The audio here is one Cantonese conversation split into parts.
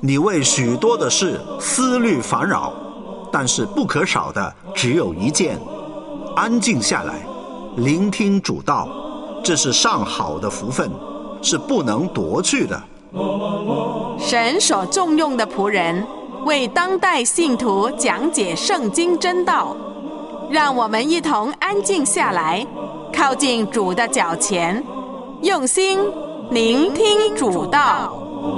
你为许多的事思虑烦扰，但是不可少的只有一件，安静下来，聆听主道，这是上好的福分，是不能夺去的。 神所重用的仆人，为当代信徒讲解圣经真道，让我们一同安静下来，靠近主的脚前，用心聆听主道。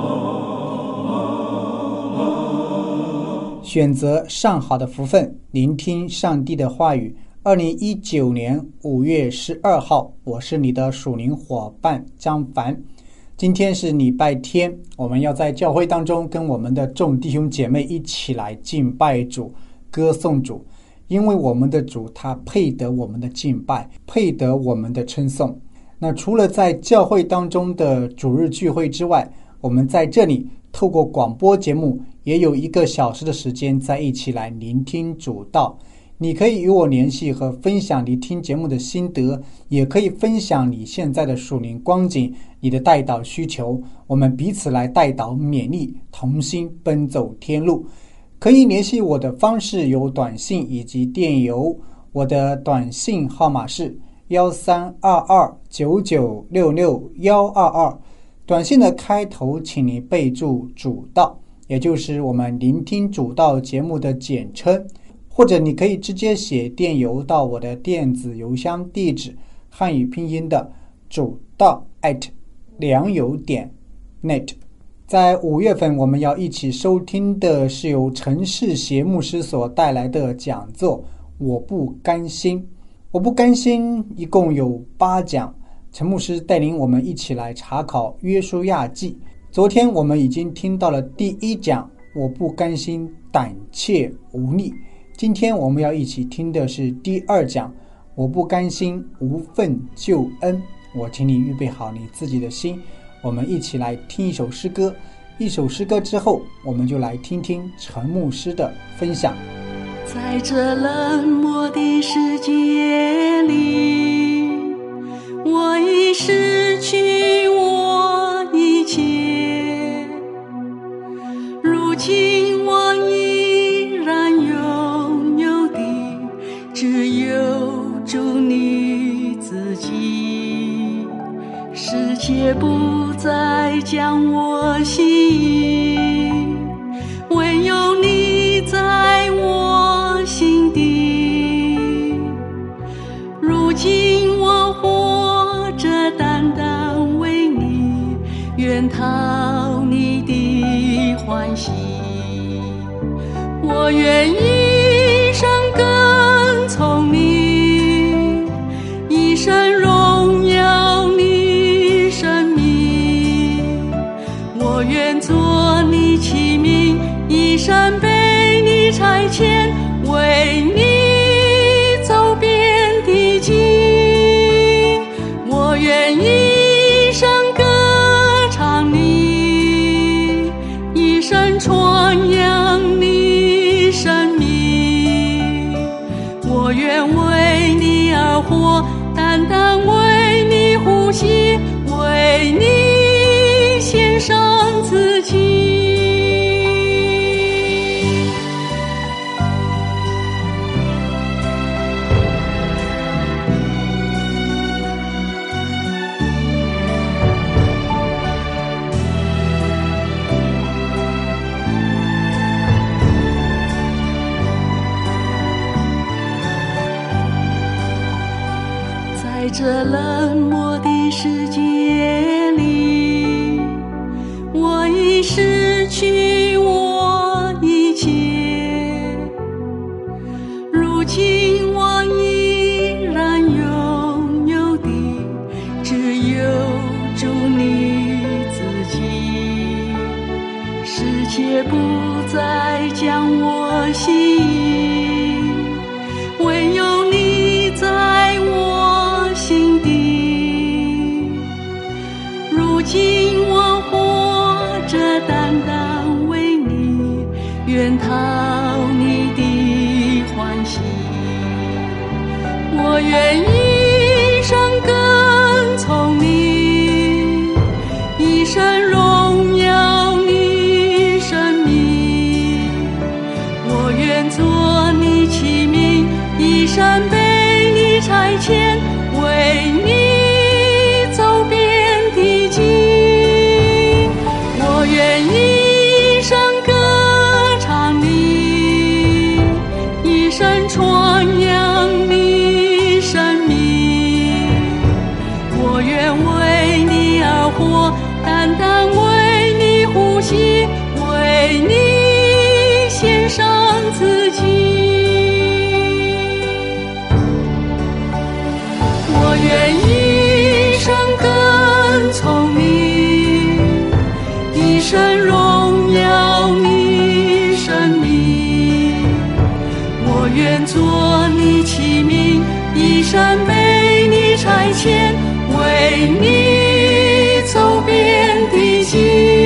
选择上好的福分，聆听上帝的话语。2019年5月12号，我是你的属灵伙伴张凡。今天是礼拜天，我们要在教会当中跟我们的众弟兄姐妹一起来敬拜主，歌颂主。因为我们的主他配得我们的敬拜，配得我们的称颂。那除了在教会当中的主日聚会之外，我们在这里透过广播节目也有1个小时的时间在一起来聆听主道。你可以与我联系和分享你听节目的心得，也可以分享你现在的属灵光景，你的代祷需求，我们彼此来代祷勉励，同心奔走天路。可以联系我的方式有短信以及电邮，我的短信号码是132299662122，短信的开头请你备注主道，也就是我们聆听主道节目的简称，或者你可以直接写电邮到我的电子邮箱地址，汉语拼音的主道@良友.net。在5月份我们要一起收听的是由陈世协牧师所带来的讲座我不甘心。我不甘心一共有8讲，陈牧师带领我们一起来查考约书亚记。昨天我们已经听到了第1讲我不甘心胆怯无力，今天我们要一起听的是第2讲我不甘心无份救恩。我请你预备好你自己的心，我们一起来听一首诗歌。一首诗歌之后，我们就来听听陈牧师的分享。 在这冷漠的世界里，我已失去我一切，如今我依然拥有的只有主你自己。世界不再将我吸引，唯有你在我心底。如今我活着单单为你，愿讨你的欢喜。我愿一生跟从你，一生荣耀你生命。我愿做你器皿，一生被你差遣，为你走遍地极。我愿一生歌唱你，一生传扬你生命。我愿为你而活，单单为你呼吸，为你献上自己。在这冷漠的世界里，我已失去我一切，如今我依然拥有的只有主你自己。世界不再将我吸引，唯有你在我心底。如今我活着单单为你，愿讨你的欢喜。我愿一生跟从你，一生荣耀你生单单为你呼吸，为你献上自己。我愿一生跟从你，一生荣耀你生命。我愿做你器皿，一生被你差遣，为你走遍地境。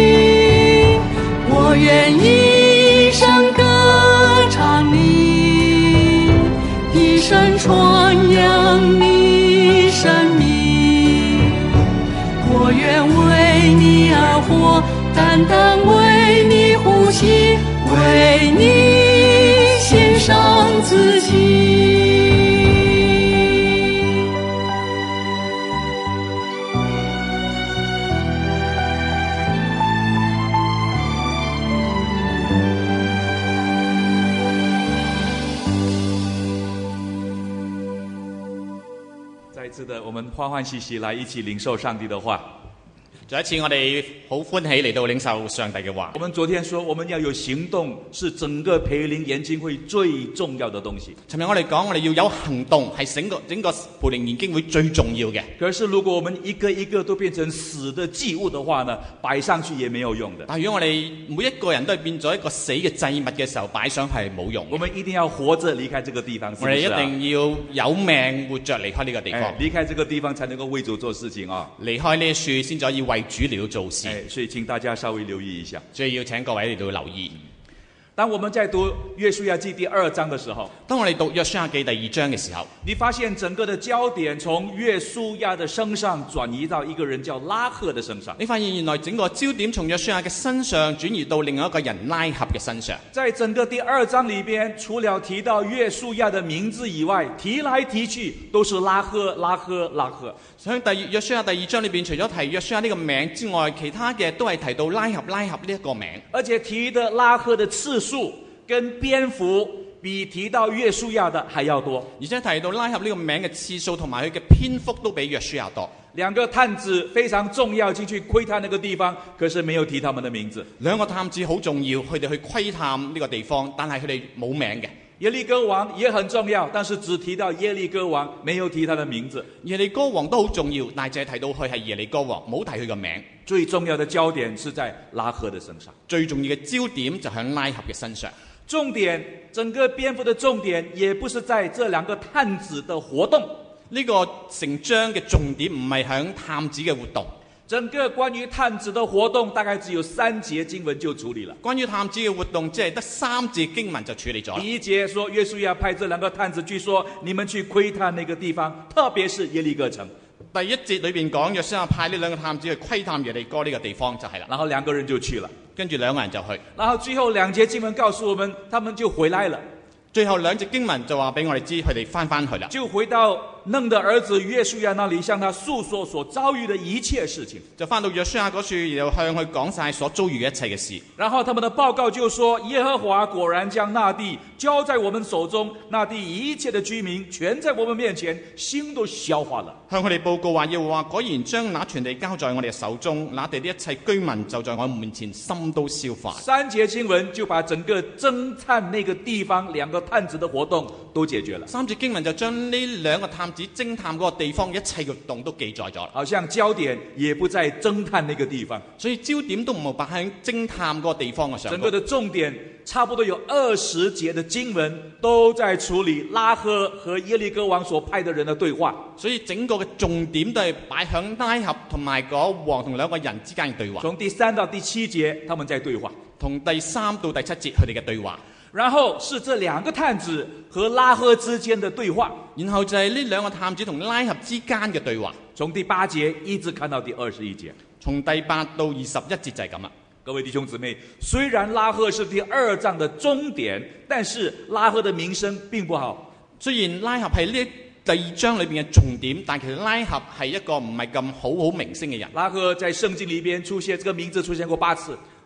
我愿一生歌唱你，一生传扬你生命。我愿为你而活，单单为你呼吸，为你献上自己。 再一次的，我们欢欢喜喜来一起领受上帝的话。 再一次，我哋好歡喜嚟到領受上帝嘅話。 我們昨天說，我們要有行動，是整個培靈研經會最重要的東西。 尋日我哋講，我哋要有行動，係整個培靈研經會最重要嘅。 可是如果我們一個一個都變成死的祭物的話呢，擺上去也沒有用的。 但如果我哋每一個人都係變咗一個死嘅祭物嘅時候，擺上係冇用嘅。 我們一定要活着離開這個地方，是不是啊？ 我哋一定要有命活着離開呢個地方。 離開這個地方才能夠為主做事情啊！ 離開呢樹先至可以為主了做事。 所以請大家稍微留意一下。 所以要請各位嚟到留意。 當我們在讀約書亞記第2章的時候， 當我哋讀約書亞記第2章嘅時候， 你發現整個的焦點從約書亞的身上轉移到一個人叫拉赫的身上。 你發現原來整個焦點從約書亞嘅身上轉移到另外一個人拉合嘅身上。 在整個第2章裏邊，除了提到約書亞的名字以外，提來提去都是拉赫、拉赫、拉赫。 所以約書亞第2章裏邊，除咗提約書亞呢個名之外，其他嘅都係提到拉合呢一個名。 而且提的拉赫的次數跟篇幅比提到約書亞的還要多， 而且提到拉合呢個名嘅次數同埋佢嘅篇幅都比約書亞多。 兩個探子非常重要，進去窺探那個地方，可是沒有提他們的名字。 兩個探子好重要，佢哋去窺探呢個地方，但係佢哋冇名嘅。 耶利哥王也很重要，但是只提到耶利哥王，沒有提他的名字。 耶利哥王都好重要，但係淨係提到佢係耶利哥王，冇提佢個名。 最重要的焦點是在拉赫的身上， 最重要嘅焦點就喺拉合嘅身上。 重點，整個篇幅的重點也不是在這兩個探子的活動。 呢個成章嘅重點唔係喺探子嘅活動。 整個關於探子的活動大概只有3節經文就處理了。 關於探子嘅活動，即係得3節經文就處理咗。 第1節說約書亞派這兩個探子去說，你們去窺探那個地方，特別是耶利哥城。 第1節裏邊講約書亞派呢兩個探子去窺探耶利哥呢個地方就係啦。 然後2個人就去了， 跟住2個人就去。 然後最後2節經文告訴我們，他們就回來了。 最後2節經文就話俾我哋知，佢哋翻去啦， 就回到嫩的兒子約書亞那裡，向他訴說所遭遇的一切事情， 就翻到約書亞嗰處，然後向佢講晒所遭遇嘅一切嘅事。 然後他們的報告就說，耶和華果然將那地交在我們手中，那地一切的居民全在我們面前，心都消化了。 向佢哋報告話，耶和華果然將那全地交在我哋嘅手中，那地的一切居民就在我們面前，心都消化。 3節經文就把整個偵探那個地方2個探子的活動都解決了。 3節經文就將呢2個探子偵探嗰個地方一切活動都記載咗。 好像焦點也不在偵探那個地方， 所以焦點都唔係擺喺偵探嗰個地方嘅上。 整個的重點差不多有20節的經文都在處理拉赫和耶利哥王所派的人的對話。 所以整個嘅重點都係擺響拉合同埋嗰王同2個人之間嘅對話。 從第3到第7節他們在對話， 從第3到第7節佢哋嘅對話。 然後是這2個探子和拉赫之間的對話， 然後就係呢2個探子同拉合之間嘅對話。 從第8節一直看到第21節， 從第8到21節就係咁啦。 各位弟兄姊妹，雖然拉赫是第2章的終點，但是拉赫的名聲並不好。 雖然拉合係呢第2章裏邊嘅重點，但其實拉合係一個唔係咁好名聲嘅人。 拉赫在聖經裏邊出現，這個名字出現過8次。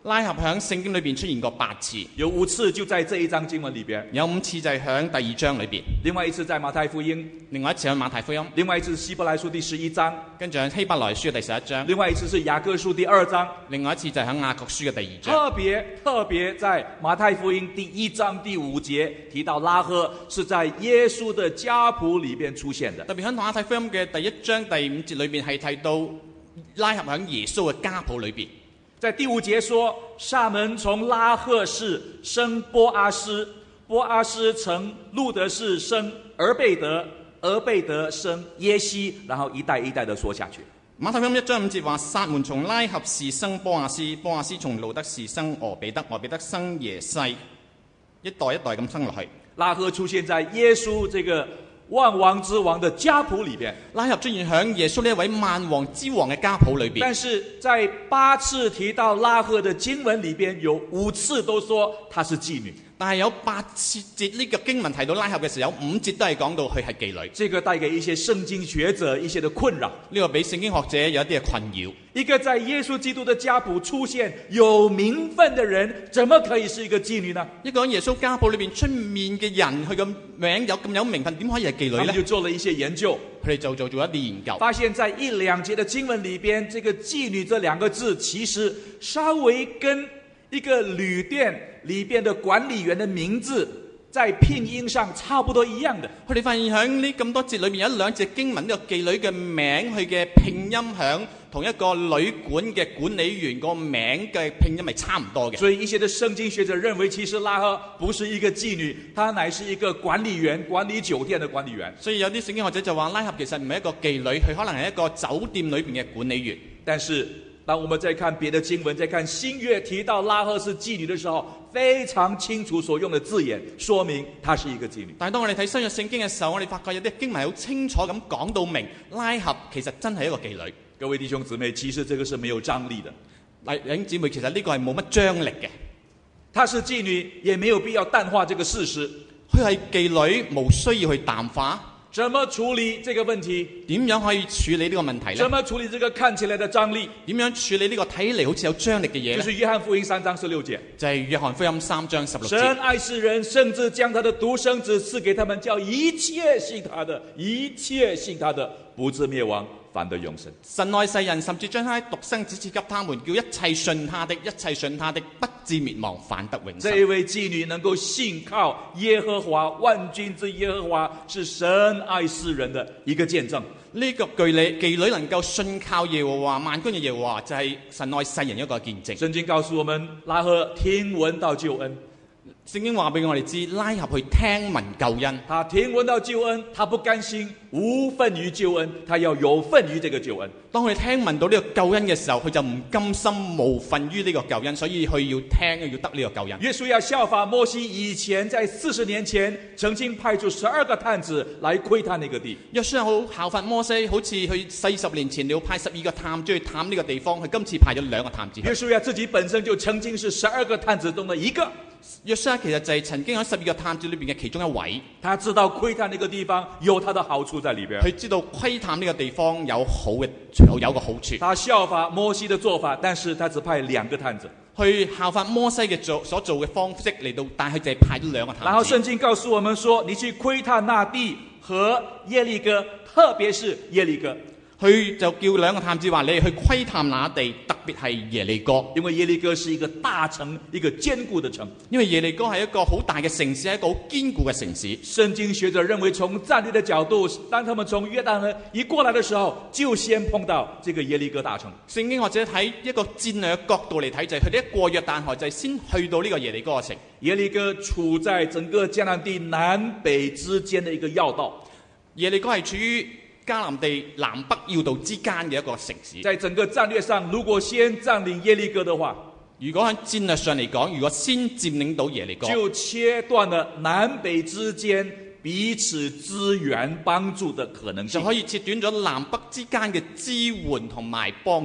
拉合喺聖經裏邊出現過8次， 有5次就在這一章經文裏邊， 有5次就係喺第2章裏邊， 另外一次在馬太福音， 另外一次喺馬太福音， 另外一次希伯來書第11章， 跟住喺希伯來書嘅第11章， 另外一次是雅各書第2章， 另外一次就係喺雅各書嘅第2章。 特別在馬太福音第1章第5節提到拉合是在耶穌的家譜裏邊出現的。 特別喺馬太福音嘅第1章第5節裏邊係提到拉合喺耶穌嘅家譜裏邊。 在第5節說，撒門從拉合氏生波阿斯，波阿斯從路德氏生俄貝德，俄貝德生耶西，然後一代一代的說下去。 馬太福音1章5節話，撒門從拉合氏生波阿斯，波阿斯從路德氏生俄貝德，俄貝德生耶西，一代一代咁生落去。 拉合出現在耶穌這個萬王之王的家譜裏邊， 拉合出現喺耶穌呢一位萬王之王嘅家譜裏邊。 但是在8次提到拉合的經文裏邊，有5次都說她是妓女。 但係有8節呢個經文提到拉合嘅時候，有5節都係講到佢係妓女。 這個帶給一些聖經學者一些的困擾。 呢個俾聖經學者有一啲嘅困擾。 一個在耶穌基督的家譜出現有名分的人，怎麼可以是一個妓女呢？ 一個喺耶穌家譜裏邊出面嘅人，佢嘅名有咁有名分，點可以係妓女呢？ 他們就做了一些研究， 佢哋就做咗一啲研究， 發現在1、2節的經文裏邊，這個妓女這2個字其實稍微跟一個旅店裏邊的管理員的名字在拼音上差不多一樣的。 佢哋發現喺呢咁多節裏面有1、2節經文，呢個妓女嘅名佢嘅拼音響同一個旅館嘅管理員個名嘅拼音係差唔多嘅。 所以一些的聖經學者認為，其實拉合不是一個妓女，她乃是一個管理員，管理酒店的管理員。 所以有啲聖經學者就話，拉合其實唔係一個妓女，佢可能係一個酒店裏邊嘅管理員。 但是當我們在看別的經文，在看新約提到拉合是妓女的時候，非常清楚所用的字眼，說明她是一個妓女。 但係當我哋睇新約聖經嘅時候，我哋發覺有啲經文係好清楚咁講到明，拉合其實真係一個妓女。 各位弟兄姊妹，其實這個是沒有張力的。 弟兄姊妹，其實呢個係冇乜張力嘅。 她是妓女，也沒有必要淡化這個事實。 佢係妓女，冇需要去淡化。 怎麼處理這個問題？ 點樣可以處理呢個問題呢？ 怎麼處理這個看起來的張力？ 點樣處理呢個睇嚟好似有張力嘅嘢呢？ 就是約翰福音3章16節， 就係約翰福音3章16節。 神愛世人，甚至將他的獨生子賜給他們，叫一切信他的，不至滅亡，反得永生。 神愛世人，甚至將他獨生子賜給他們，叫一切信他的，不至滅亡，反得永生。 這一位妓女能夠信靠耶和華，萬軍之耶和華，是神愛世人的一個見證。 呢個妓女能夠信靠耶和華，萬軍嘅耶和華，就係神愛世人一個見證。 聖經告訴我們，拉合聽聞到救恩。 聖經話俾我哋知，拉合去聽聞救恩。 他聽聞到救恩，他不甘心無份於救恩，他要有份於這個救恩。 當佢聽聞到呢個救恩嘅時候，佢就唔甘心無份於呢個救恩，所以佢要聽，要得呢個救恩。 約書亞效法摩西以前在40年前曾經派出12個探子來窺探那個地。 約書亞好效法摩西，好似佢40年前要派12個探子去探呢個地方，佢今次派咗2個探子。 約書亞自己本身就曾經是12個探子中的一個。 約書亞其實就係曾經喺12個探子裏邊嘅其中一位。 他知道窺探那個地方有他的好處在裏邊。 佢知道窺探呢個地方有個好處。 他效法摩西的做法，但是他只派2個探子。 去效法摩西嘅所做嘅方式嚟到，但係佢就係派咗2個探子。 然後聖經告訴我們說，你去窺探那地和耶利哥，特別是耶利哥。 佢就叫2個探子話：你哋去窺探那地，特別係耶利哥。 因為耶利哥是一個大城，一個堅固的城。 因為耶利哥係一個好大嘅城市，係一個好堅固嘅城市。 聖經學者認為，從戰略的角度，當他們從約旦河一過來的時候，就先碰到這個耶利哥大城。 聖經學者睇一個戰略角度嚟睇，就係佢哋一過約旦河，就係先去到呢個耶利哥嘅城。 耶利哥處在整個迦南地南北之間的一個要道。 耶利哥係處於迦南地南北要道之間嘅一個城市。 在整個戰略上，如果先佔領耶利哥的話， 如果喺戰略上嚟講，如果先佔領到耶利哥， 就切斷了南北之間彼此支援幫助的可能性， 就可以切斷咗南北之間嘅支援同埋幫助。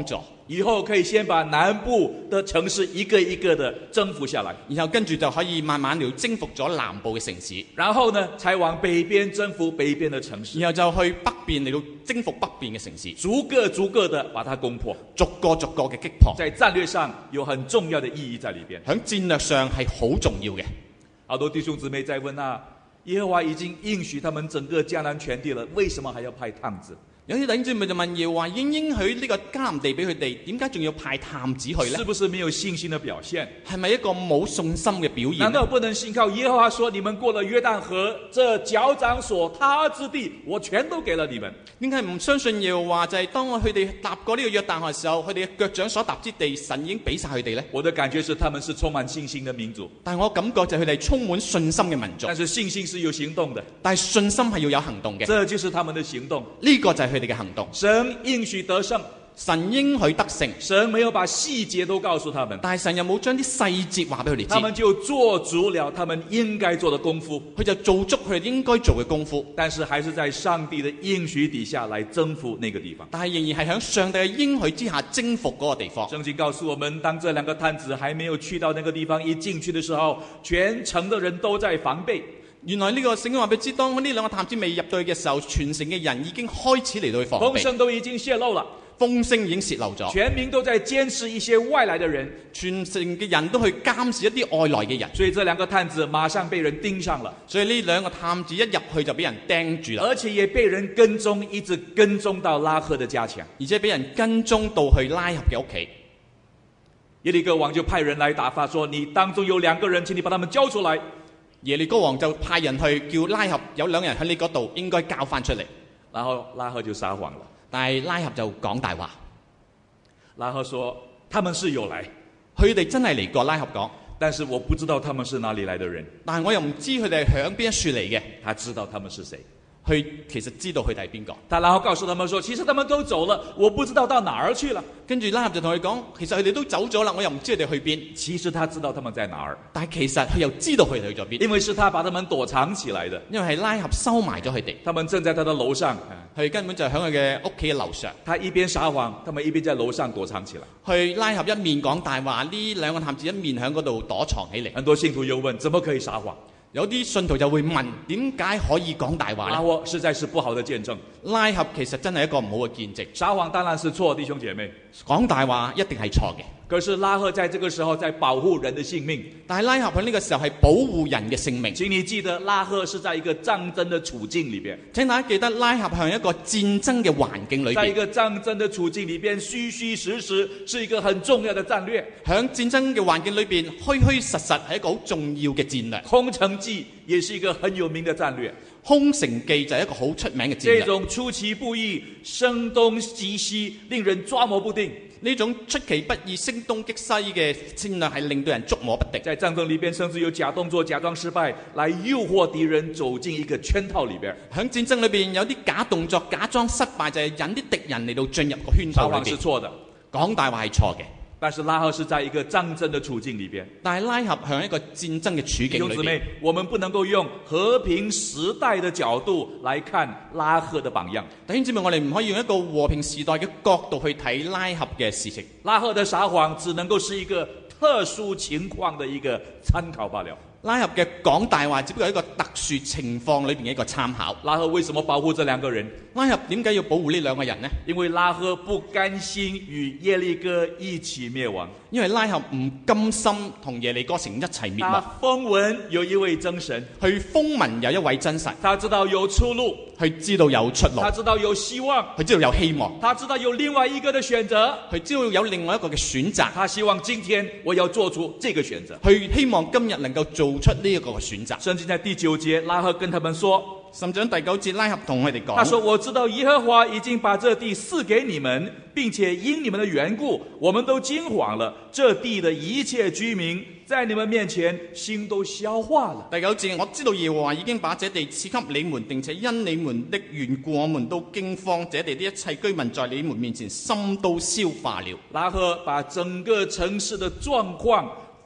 以后可以先把南部的城市一个一个的征服下来， 然後跟住就可以慢慢嚟征服咗南部嘅城市， 然后呢，才往北边征服北边的城市， 然後就去北邊嚟到征服北邊嘅城市， 逐个的把它攻破， 逐個嘅擊破， 在战略上有很重要的意义在里边。 喺戰略上係好重要嘅。 好多弟兄姊妹在问啊，耶和華已經應許他們整個迦南全地了，為什麼還要派探子？ 有啲弟兄姊妹就問耶和華已經應許呢個迦南地俾佢哋，點解仲要派探子去呢？ 是不是沒有信心的表現？ 係咪一個冇信心嘅表現？ 難道不能信靠耶和華說，你們過了約旦河，這腳掌所踏之地，我全都給了你們？ 點解唔相信耶和華就係當佢哋踏過呢個約旦河嘅時候，佢哋嘅腳掌所踏之地，神已經俾晒佢哋呢？ 我的感覺是他們是充滿信心的民族， 但係我感覺就係佢哋充滿信心嘅民族。 但是信心是有行動的， 但係信心係要有行動嘅， 這就是他們的行動。 呢個就係佢哋嘅行動。 神應許得勝， 神應許得勝， 神沒有把細節都告訴他們， 但係神又冇將啲細節話俾佢哋知， 他們就做足了他們應該做的功夫， 佢就做足佢哋應該做嘅功夫， 但是還是在上帝的應許底下來征服那個地方。 但係仍然係喺上帝嘅應許之下征服嗰個地方。 聖經告訴我們，當這兩個探子還沒有去到那個地方，一進去的時候，全城的人都在防備。 原來呢個聖經話俾你知，當呢兩個探子未入到去嘅時候，全城嘅人已經開始嚟到去防備， 風聲都已經泄露了， 風聲已經泄漏咗， 全民都在監視一些外來的人， 全城嘅人都去監視一啲外來嘅人， 所以這兩個探子馬上被人盯上了， 所以呢兩個探子一入去就俾人盯住啦， 而且也被人跟蹤，一直跟蹤到拉合的家牆， 而且俾人跟蹤到去拉合嘅屋企。 耶利哥王就派人來打發說，你當中有2個人，請你把他們交出來。 耶利哥王就派人去叫拉合有2人喺你嗰度應該交翻出嚟， 然後拉合就撒謊了， 但係拉合就講大話。 拉合說他們是有來， 佢哋真係嚟過。拉合講， 但是我不知道他們是哪裡來的人， 但係我又唔知佢哋係響邊一處嚟嘅。 他知道他們是誰， 佢其實知道佢哋係邊個。 他然後告訴他們說，其實他們都走了，我不知道到哪兒去了。 跟住拉合就同佢講，其實佢哋都走咗啦，我又唔知佢哋去邊。 其實他知道他們在哪兒， 但係其實佢又知道佢哋去咗邊， 因為是他把他們躲藏起來的， 因為係拉合收埋咗佢哋。 他們正在他的樓上， 佢根本就喺佢嘅屋企嘅樓上。 他一邊撒謊，他們一邊在樓上躲藏起來。 去拉合一面講大話，呢兩個探子一面喺嗰度躲藏起嚟。 很多信徒又問，怎麼可以撒謊？ 有啲信徒就會問，點解可以講大話呢？ 我實在是不好的見證。 拉合其實真係一個唔好嘅見證。 撒謊當然是錯，弟兄姐妹。 講大話一定係錯嘅。 可是拉合在這個時候在保護人的性命， 但係拉合喺呢個時候係保護人嘅性命。 請你記得，拉合是在一個戰爭的處境裏邊。 請大家記得，拉合喺一個戰爭嘅環境裏邊， 在一個戰爭的處境裏邊，虛虛實實是一個很重要的戰略。 喺戰爭嘅環境裏邊，虛虛實實係一個好重要嘅戰略。 空城計也是一個很有名的戰略。 空城計就係一個好出名嘅戰略。 這種出其不意、聲東擊西，令人抓摸不定。 呢種出其不意、聲東擊西嘅戰略係令到人捉摸不定。 在戰爭裏邊，甚至有假動作、假裝失敗，來誘惑敵人走進一個圈套裏邊。 喺戰爭裏邊有啲假動作、假裝失敗，就係引啲敵人嚟到進入個圈套裏邊。 撒謊是錯的， 講大話係錯嘅。 但是拉合是在一個戰爭的處境裏邊。 但係拉合喺一個戰爭嘅處境裏邊。弟兄姊妹， 我們不能夠用和平時代的角度來看拉合的榜樣。 弟兄姊妹，我哋唔可以用一個和平時代嘅角度去睇拉合嘅事情。 拉合的撒謊只能夠是一個特殊情況的一個參考罷了。 拉合嘅講大話只不過係一個特殊情況裏邊嘅一個參考。 拉合為什麼保護這兩個人？ 拉合點解要保護呢兩個人呢？ 因為拉合不甘心與耶利哥一起滅亡。 因為拉合唔甘心同耶利哥城一齊滅亡。 他風聞有一位真神， 佢風聞有一位真神， 他知道有出路， 佢知道有出路， 他知道有希望， 佢知道有希望， 他知道有另外一個的選擇， 佢知道有另外一個嘅選擇。 他希望今天我要做出這個選擇， 佢希望今日能夠做出呢一個嘅選擇。 聖經在第9節，拉合跟他們說， 甚至第9節拉合同佢哋講， 他說：我知道耶和華已經把這地賜給你們，並且因你們的緣故，我們都驚惶了。這地的一切居民在你們面前心都消化了。 第9節，我知道耶和華已經把這地賜給你們，並且因你們的緣故，我們都驚慌。這地的一切居民在你們面前心都消化了。 拉合把整個城市的狀況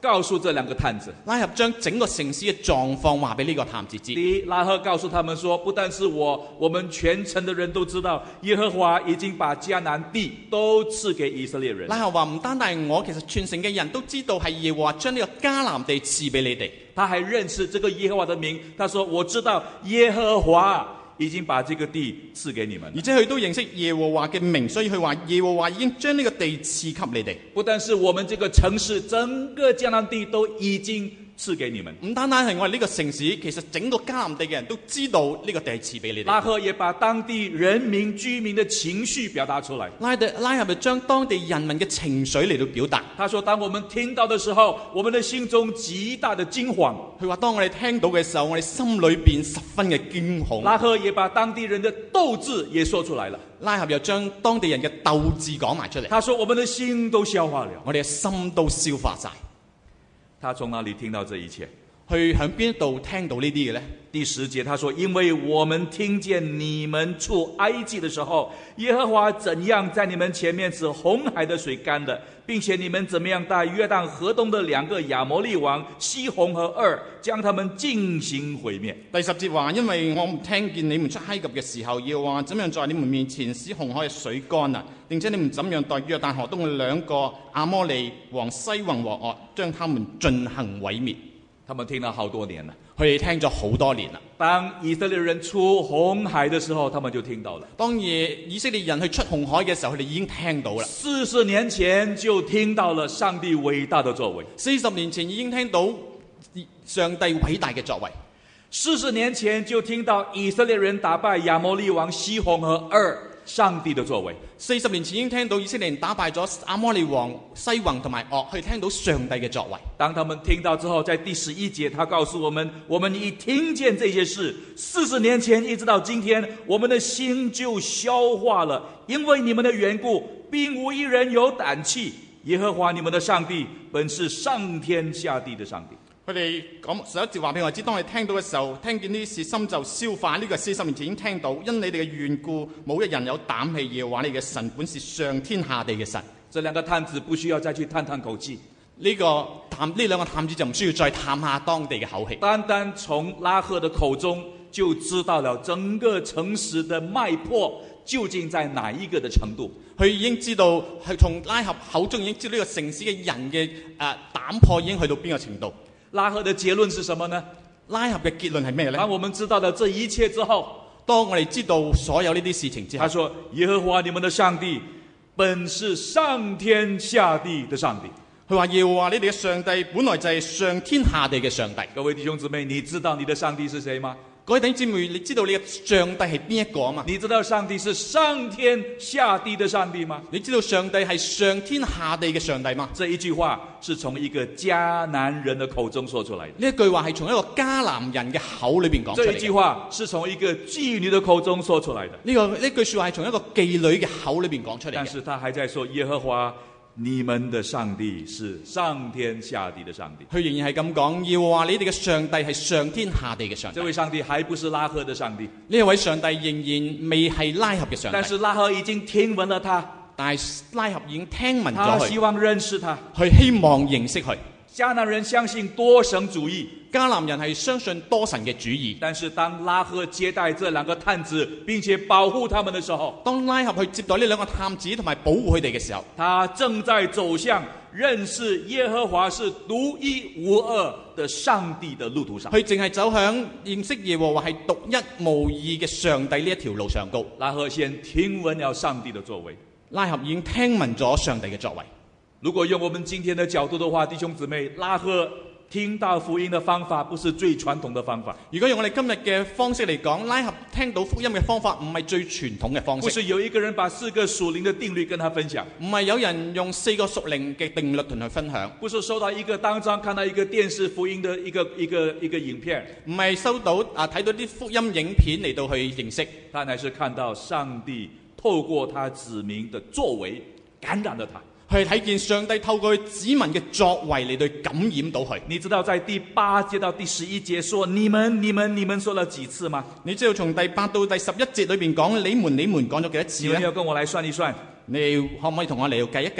告诉这2个探子。 拉合將整個城市嘅狀況話俾呢個探子知。 第一，拉合告訴他們說，不但是我們全城的人都知道，耶和華已經把迦南地都賜給以色列人。 拉合話唔單係我，其實全城嘅人都知道係耶和華將呢個迦南地賜俾你哋。 他還認識這個耶和華的名，他說我知道耶和華已經把這個地賜給你們。 而且佢都認識耶和華嘅名，所以佢話耶和華已經將呢個地賜給你哋。 不但是我們這個城市，整個迦南地都已經賜給你們。 唔單單係我哋呢個城市，其實整個迦南地嘅人都知道呢個地係賜俾你哋。 拉合也把當地人民居民的情緒表達出來。 拉合就將當地人民嘅情緒嚟到表達。 他說當我們聽到的時候，我們的心中極大的驚惶。 佢話當我哋聽到嘅時候，我哋心裏邊十分嘅驚恐。 拉合也把當地人的鬥志也說出來了。 拉合又將當地人嘅鬥志講埋出嚟。 他說我們的心都消化了， 我哋嘅心都消化晒。 他從哪裏聽到這一切？ 去響邊度聽到呢啲嘅呢？ 第10節他說，因為我們聽見你們出埃及的時候，耶和華怎樣在你們前面使紅海的水乾了，並且你們怎麼樣帶約旦河東的2個亞摩利王西宏和噩，將他們盡行毀滅。 第10節話，因為我唔聽見你們出埃及嘅時候，要話怎樣在你們面前使紅海嘅水乾啦，並且你們怎樣帶約旦河東嘅2個亞摩利王西宏和噩，將他們盡行毀滅。 他們聽了好多年了， 佢哋聽咗好多年啦。 當以色列人出紅海的時候，他們就聽到了。 當以色列人去出紅海嘅時候，佢哋已經聽到啦。 40年前就聽到了上帝偉大的作為。 40年前已經聽到上帝偉大嘅作為。 40年前就聽到以色列人打敗亞摩利王西宏和噩，上帝的作為。 40年前已經聽到以色列人打敗咗亞摩利王西宏同埋噩，去聽到上帝嘅作為。 當他們聽到之後，在第11節他告訴我們，我們一聽見這些事，40年前一直到今天，我們的心就消化了，因為你們的緣故，並無一人有膽氣。耶和華你們的上帝本是上天下地的上帝。 佢哋講11節話俾我知，當你聽到嘅時候，聽見呢啲事，心就消化。呢個40年前已經聽到，因你哋嘅緣故，冇一人有膽氣要話你嘅神本是上天下地嘅神。 這2個探子不需要再去探口氣， 呢2個探子就唔需要再探下當地嘅口氣。 單單從拉合的口中就知道了整個城市的脈搏究竟在哪一個的程度。 佢已經知道，係從拉合口中已經知道呢個城市嘅人嘅膽魄已經去到邊個程度。 拉合的結論是什麼呢？ 拉合嘅結論係咩呢？ 當我們知道了這一切之後， 當我哋知道所有呢啲事情之後， 他說耶和華你們的上帝本是上天下地的上帝。 佢話耶和華你哋嘅上帝本來就係上天下地嘅上帝。 各位弟兄姊妹，你知道你的上帝是誰嗎？ 各位弟兄姊妹，你知道你嘅上帝係邊一個嘛？ 你知道上帝是上天下地的上帝嗎？ 你知道上帝係上天下地嘅上帝嗎？ 這一句話是從一個迦南人的口中說出來的。 呢一句話係從一個迦南人嘅口裏邊講出嚟嘅。 這一句話是從一個妓女的口中說出來的。 呢句說話係從一個妓女嘅口裏邊講出嚟嘅。 但是他還在說耶和華你們的上帝是上天下地的上帝。 佢仍然係咁講，要話你哋嘅上帝係上天下地嘅上帝。 這位上帝還不是拉合的上帝。 呢一位上帝仍然未係拉合嘅上帝。 但是拉合已經聽聞了他。 但係拉合已經聽聞咗佢。 他希望認識他。 佢希望認識佢。 迦南人相信多神主義。 迦南人係相信多神嘅主義。 但是當拉合接待這2個探子並且保護他們的時候， 當拉合去接待呢2個探子同埋保護佢哋嘅時候， 他正在走向認識耶和華是獨一無二的上帝的路途上。 佢淨係走向認識耶和華係獨一無二嘅上帝呢一條路上高。 拉合先聽聞了上帝的作為。 拉合已經聽聞咗上帝嘅作為。 如果用我們今天的角度的話，弟兄姊妹，拉合聽到福音的方法不是最傳統的方法。 如果用我哋今日嘅方式嚟講，拉合聽到福音嘅方法唔係最傳統嘅方式。 不是有一個人把4個屬靈的定律跟他分享。 唔係有人用4個屬靈嘅定律同佢分享。 不是收到一個當章看到一個電視福音的一個影片。 唔係收到睇到啲福音影片嚟到去認識。 他乃是看到上帝透過他子民的作為感染了他。 佢睇見上帝透過佢子民嘅作為嚟對感染到佢。 你知道在第8節到第11節說你們說了幾次嗎？ 你知道從第8到第11節裏邊講你們講咗幾多次呢？ 你們要跟我來算一算。 你可唔可以同我嚟到計一計？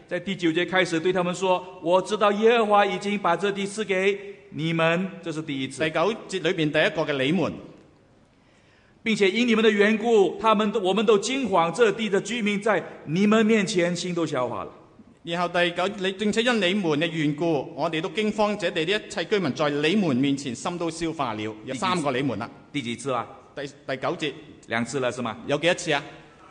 在第9节开始对他们说：“我知道耶和华已经把这地赐给你们。”这是第一次。 第9節裏邊第一個嘅你們， 并且因你们的缘故，我们都驚惶，這地的居民在你們面前心都消化了。 然後第9，並且因你們嘅緣故，我哋都驚慌，這地的一切居民在你們面前心都消化了。有3個你們啦。 第幾次啦？ 第9節 2次了是嗎？ 有幾多次啊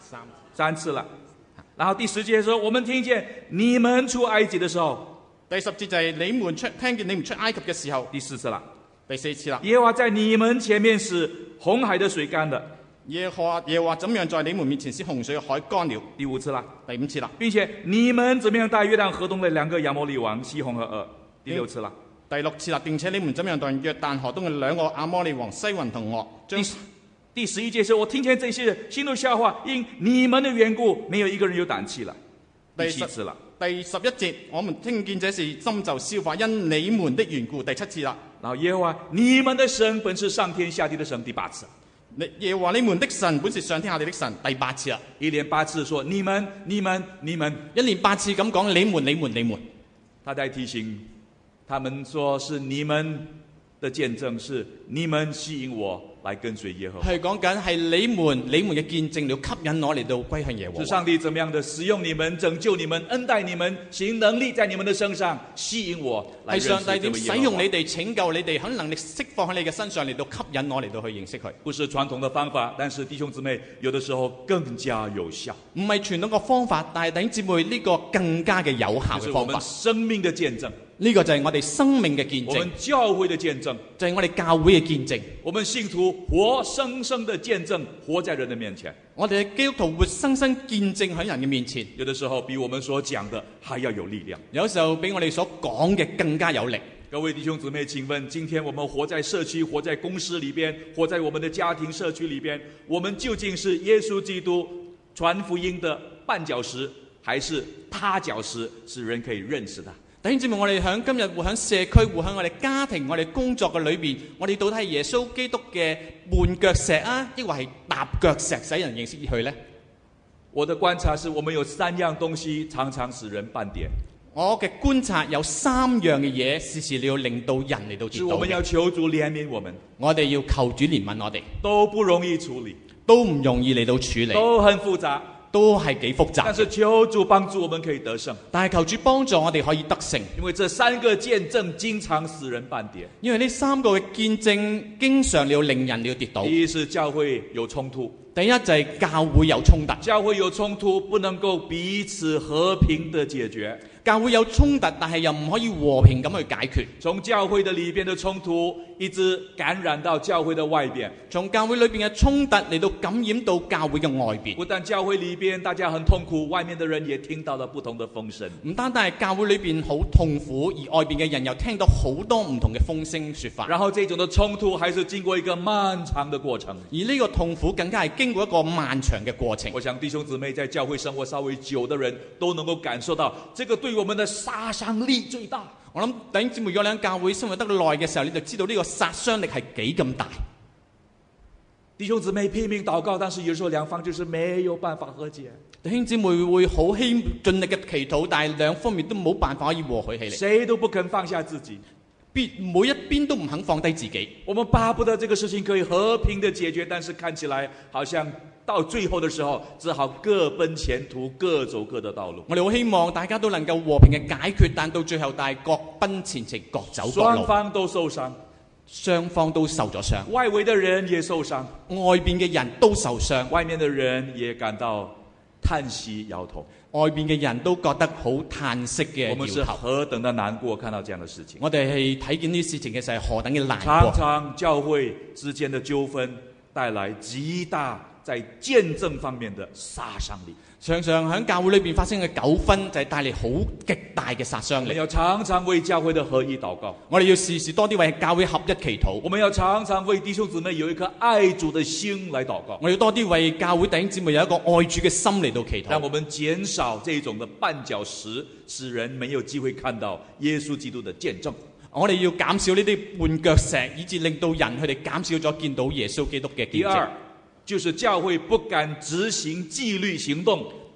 ？3 次了。然後第10節說，我們聽見你們出埃及的時候。 第10節就係聽見你們出埃及嘅時候。 第4次了。 第4次啦。 耶和華在你們前面使紅海的水乾了。 耶和華怎樣在你們面前使洪水嘅海乾了。 第5次啦。 第5次啦。 並且你們怎麼樣帶約旦河東的2個亞摩利王西宏和噩。第6次啦。 第6次啦。並且你們怎樣對約旦河東嘅2個亞摩利王西宏同噩。 第11節是我聽見這些心都消化，因你們的緣故，沒有一個人有膽氣了。第7次了。 第11節，我們聽見這是心就消化，因你們的緣故。第7次啦。 然後耶和華你們的神本是上天下地的神。第8次。 耶和華你們的神本是上天下地的神。第8次啦。 一連8次說你們，一連8次咁講你們。 他在提醒他們說，是你們的見證，是你們吸引我來跟隨耶和華。 係講緊係你們嘅見證了，吸引我嚟到歸向耶和華。 是上帝怎麼樣的使用你們，拯救你們，恩待你們，行能力在你們的身上，吸引我來認識這位耶和華。係上帝點使用你哋，拯救你哋，喺能力釋放喺你嘅身上嚟到吸引我嚟到去認識佢。不是傳統的方法，但是弟兄姊妹有的時候更加有效。 唔係傳統嘅方法，但係弟兄姊妹呢個更加嘅有效嘅方法。 是我們生命的見證。 呢個就係我哋生命嘅見證， 我們教會的見證， 就係我哋教會嘅見證。 我們信徒活生生的見證，活在人的面前。 我哋嘅基督徒活生生見證喺人嘅面前。 有的時候比我們所講的還要有力量， 有時候比我哋所講嘅更加有力。 各位弟兄姊妹，請問，今天我們活在社區，活在公司裏邊，活在我們的家庭社區裏邊，我們究竟是耶穌基督傳福音的絆腳石，還是踏腳石，是人可以認識的？ 弟兄姊妹，我哋今日活喺社區，活喺我哋家庭、我哋工作嘅裏邊，我哋到底係耶穌基督嘅絆腳石啊，抑或係踏腳石，使人認識佢呢？ 我的觀察是我們有3樣東西常常使人絆跌。 我嘅觀察有3樣嘅嘢，時時你要令到人嚟到跌倒嘅。 我們要求主憐憫我們， 我哋要求主憐憫我哋， 都不容易處理， 都唔容易嚟到處理， 都很複雜。 都係幾複雜， 但是求主幫助我們可以得勝。 但係求主幫助我哋可以得勝， 因為這3個見證經常使人絆跌。 因為呢3個嘅見證經常要令人要跌倒。 第一是教會有衝突， 第一就係教會有衝突， 教會有衝突不能夠彼此和平的解決。 教會有衝突，但係又唔可以和平咁去解決。 從教會的裏邊的衝突，一直感染到教會的外邊。 從教會裏邊嘅衝突嚟到感染到教會嘅外邊。 不但教會裏邊大家很痛苦，外面的人也聽到了不同的風聲。 唔單單係教會裏邊好痛苦，而外邊嘅人又聽到好多唔同嘅風聲說法。 然後這種的衝突還是經過一個漫長的過程。 而呢個痛苦更加係經過一個漫長嘅過程。 我想弟兄姊妹在教會生活稍微久的人都能夠感受到，這個對我們的殺傷力最大。 我諗弟兄姊妹，如果你喺教會生活得耐嘅時候，你就知道呢個殺傷力係幾咁大。 弟兄姊妹拼命禱告，但是有時候兩方就是沒有辦法和解。 弟兄姊妹會好盡力嘅祈禱，但係兩方面都冇辦法可以和諧起嚟。 誰都不肯放下自己， 每一邊都唔肯放低自己。 我們巴不得這個事情可以和平的解決，但是看起來好像到最後的時候，只好各奔前途，各走各的道路。 我哋好希望大家都能夠和平嘅解決，但到最後大家各奔前程，各走各路。 雙方都受傷， 雙方都受咗傷， 外圍的人也受傷， 外邊嘅人都受傷， 外面的人也感到嘆息搖頭， 外邊嘅人都覺得好嘆息嘅搖頭。 我們是何等的難過，看到這樣的事情。 我哋係睇見呢啲事情嘅時候，何等嘅難過。 常常教會之間的糾紛帶來極大在見證方面的殺傷力。 常常喺教會裏邊發生嘅糾紛就係帶嚟好極大嘅殺傷力。 我們要常常為教會的合一禱告。 我哋要時時多啲為教會合一祈禱。 我們要常常為弟兄姊妹有一顆愛主的心來禱告。 我哋要多啲為教會弟兄姊妹有一個愛主嘅心嚟到祈禱。 讓我們減少這種的絆腳石，使人沒有機會看到耶穌基督的見證。 我哋要減少呢啲絆腳石，以致令到人佢哋減少咗見到耶穌基督嘅見證。 第二，就是教會不敢執行紀律行動，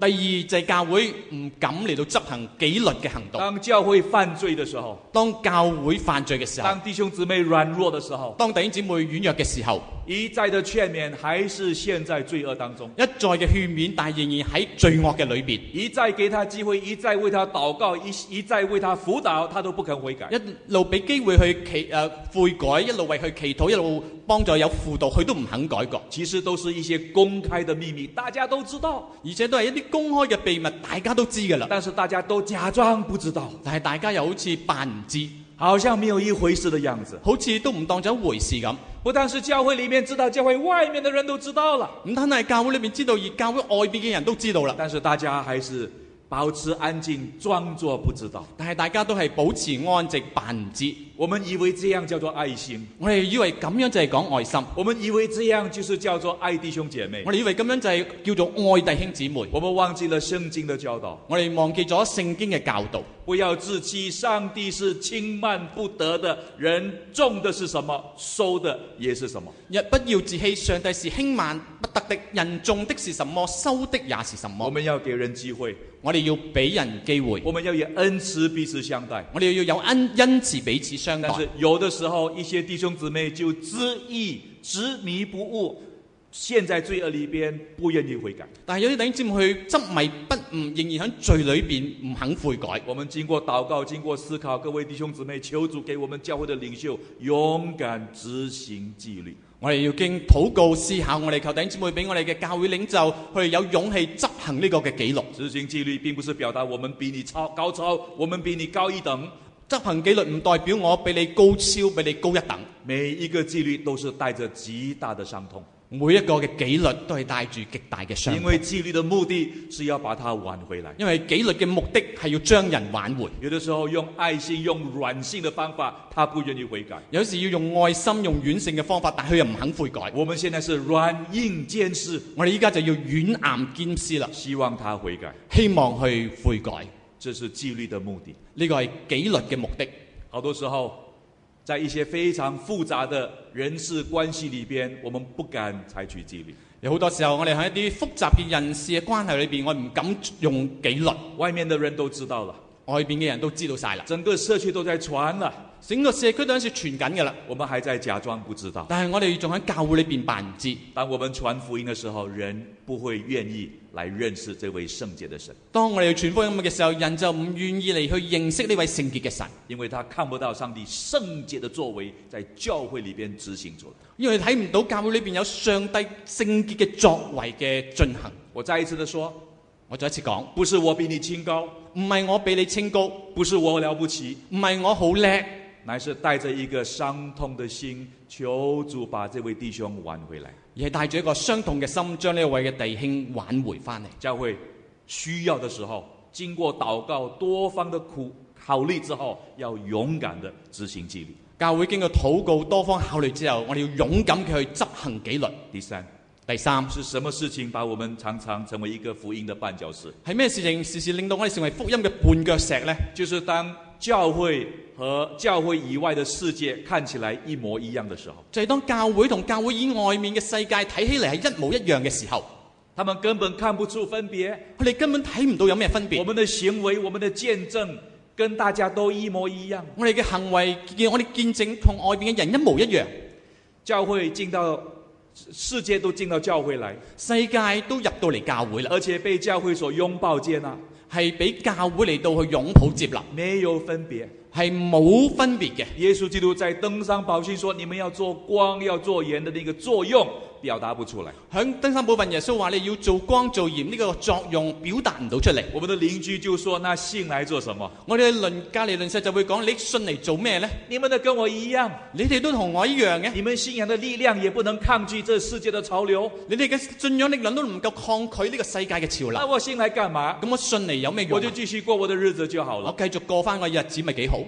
第二就係教會唔敢嚟到執行紀律嘅行動。 當教會犯罪的時候， 當教會犯罪嘅時候， 當弟兄姊妹軟弱的時候， 當弟兄姊妹軟弱嘅時候， 一再的勸勉，還是陷在罪惡當中。 一再嘅勸勉，但係仍然喺罪惡嘅裏邊。 一再給他機會，一再為他禱告，一再為他輔導，他都不肯悔改。 一路俾機會去悔改，一路為佢祈禱，一路幫助有輔導，佢都唔肯改過。 其實都是一些公開的秘密，大家都知道， 而且都係一啲公開嘅秘密，大家都知㗎啦。 但是大家都假裝不知道， 但係大家又好似扮唔知， 好像沒有一回事的樣子， 好似都唔當咗一回事咁。 不但是教會裡面知道，教會外面的人都知道了。 唔單係教會裏面知道，而教會外邊嘅人都知道啦。 但是大家還是保持安靜，裝作不知道。 但係大家都係保持安靜，扮唔知。 我們以為這樣叫做愛心， 我哋以為咁樣就係講愛心。 我們以為這樣就是叫做愛弟兄姐妹。 我哋以為咁樣就係叫做愛弟兄姊妹。 我們忘記了聖經的教導， 我哋忘記咗聖經嘅教導。 不要自欺，上帝是輕慢不得的，人種的是什麼，收的也是什麼。 不要自欺，上帝是輕慢不得的，人種的是什麼，收的也是什麼。 我們要給人機會， 我哋要俾人機會， 我們要以恩慈彼此相待， 我哋要有恩慈彼此相待。 但是有的時候，一些弟兄姊妹就執意執迷不悟，陷在罪惡裏邊，不願意悔改。 但係有啲弟兄姊妹去執迷不悟，仍然喺罪裏邊唔肯悔改。 我們經過禱告，經過思考，各位弟兄姊妹，求主給我們教會的領袖勇敢執行紀律。 我哋要經禱告思考，我哋求弟兄姊妹俾我哋嘅教會領袖去有勇氣執行呢個嘅紀律。 執行紀律並不是表達我們比你高超，我們比你高一等。 執行紀律唔代表我比你高超，比你高一等。 每一個紀律都是帶着極大的傷痛， 每一個嘅紀律都係帶住極大嘅傷痛。 因為紀律的目的是要把它挽回來， 因為紀律嘅目的係要將人挽回。 有的時候用愛心、用軟性的方法，他不願意悔改； 有時要用愛心、用軟性嘅方法，但佢又唔肯悔改。 我們現在是軟硬兼施， 我哋依家就要軟硬兼施啦， 希望他悔改， 希望去悔改。 這是紀律的目的， 呢個係紀律嘅目的。 好多時候，在一些非常複雜的人事關係裏邊，我們不敢採取紀律。 有好多時候，我哋喺一啲複雜嘅人事嘅關係裏邊，我唔敢用紀律。 外面的人都知道了， 外邊嘅人都知道晒啦， 整個社區都在傳了， 整個社區都喺度傳緊㗎啦。 我們還在假裝不知道， 但係我哋仲喺教會裏邊扮唔知。 當我們傳福音的時候，人不會願意來認識這位聖潔的神。 當我哋傳福音嘅時候，人就唔願意嚟去認識呢位聖潔嘅神， 因為他看不到上帝聖潔的作為在教會裏邊執行出來。 因為睇唔到教會裏邊有上帝聖潔嘅作為嘅進行。 我再一次的說， 我再一次講， 不是我比你清高， 唔係我比你清高， 不是我了不起， 唔係我好叻， 乃是帶着一個傷痛的心，求主把這位弟兄挽回來。 而係帶住一個傷痛嘅心，將呢位嘅弟兄挽回翻嚟。 教會需要的時候，經過禱告多方的考慮之後，要勇敢的執行紀律。 教會經過禱告多方考慮之後，我哋要勇敢去執行紀律。第三， 是什麼事情把我們常常成為一個福音的絆腳石？ 係咩事情時時令到我哋成為福音嘅絆腳石呢？ 就是當教會和教會以外的世界看起來一模一樣的時候， 就係當教會同教會以外面嘅世界睇起嚟係一模一樣嘅時候， 他們根本看不出分別， 佢哋根本睇唔到有咩分別。 我們的行為，我們的見證跟大家都一模一樣， 我哋嘅行為，我哋見證同外邊嘅人一模一樣。 教會進到世界都進到教會來， 世界都入到嚟教會啦， 而且被教會所擁抱接納， 係俾教會嚟到去擁抱接納， 沒有分別， 係冇分別嘅。 耶穌基督在登山寶訓說：你們要做光，要做鹽的那個作用表達不出來。 響登山寶訓耶穌話你要做光做鹽，呢個作用表達唔到出嚟。 我們的鄰居就說：那信來做什麼？ 我哋隔離鄰舍就會講：你信嚟做咩呢？ 你們的跟我一樣， 你哋都同我一樣嘅。 你們信仰的力量也不能抗拒這世界的潮流。 你哋嘅信仰力量都唔夠抗拒呢個世界嘅潮流。 那我信來幹嘛？ 咁我信嚟有咩用？ 我就繼續過我的日子就好了。 我繼續過翻個日子咪幾好？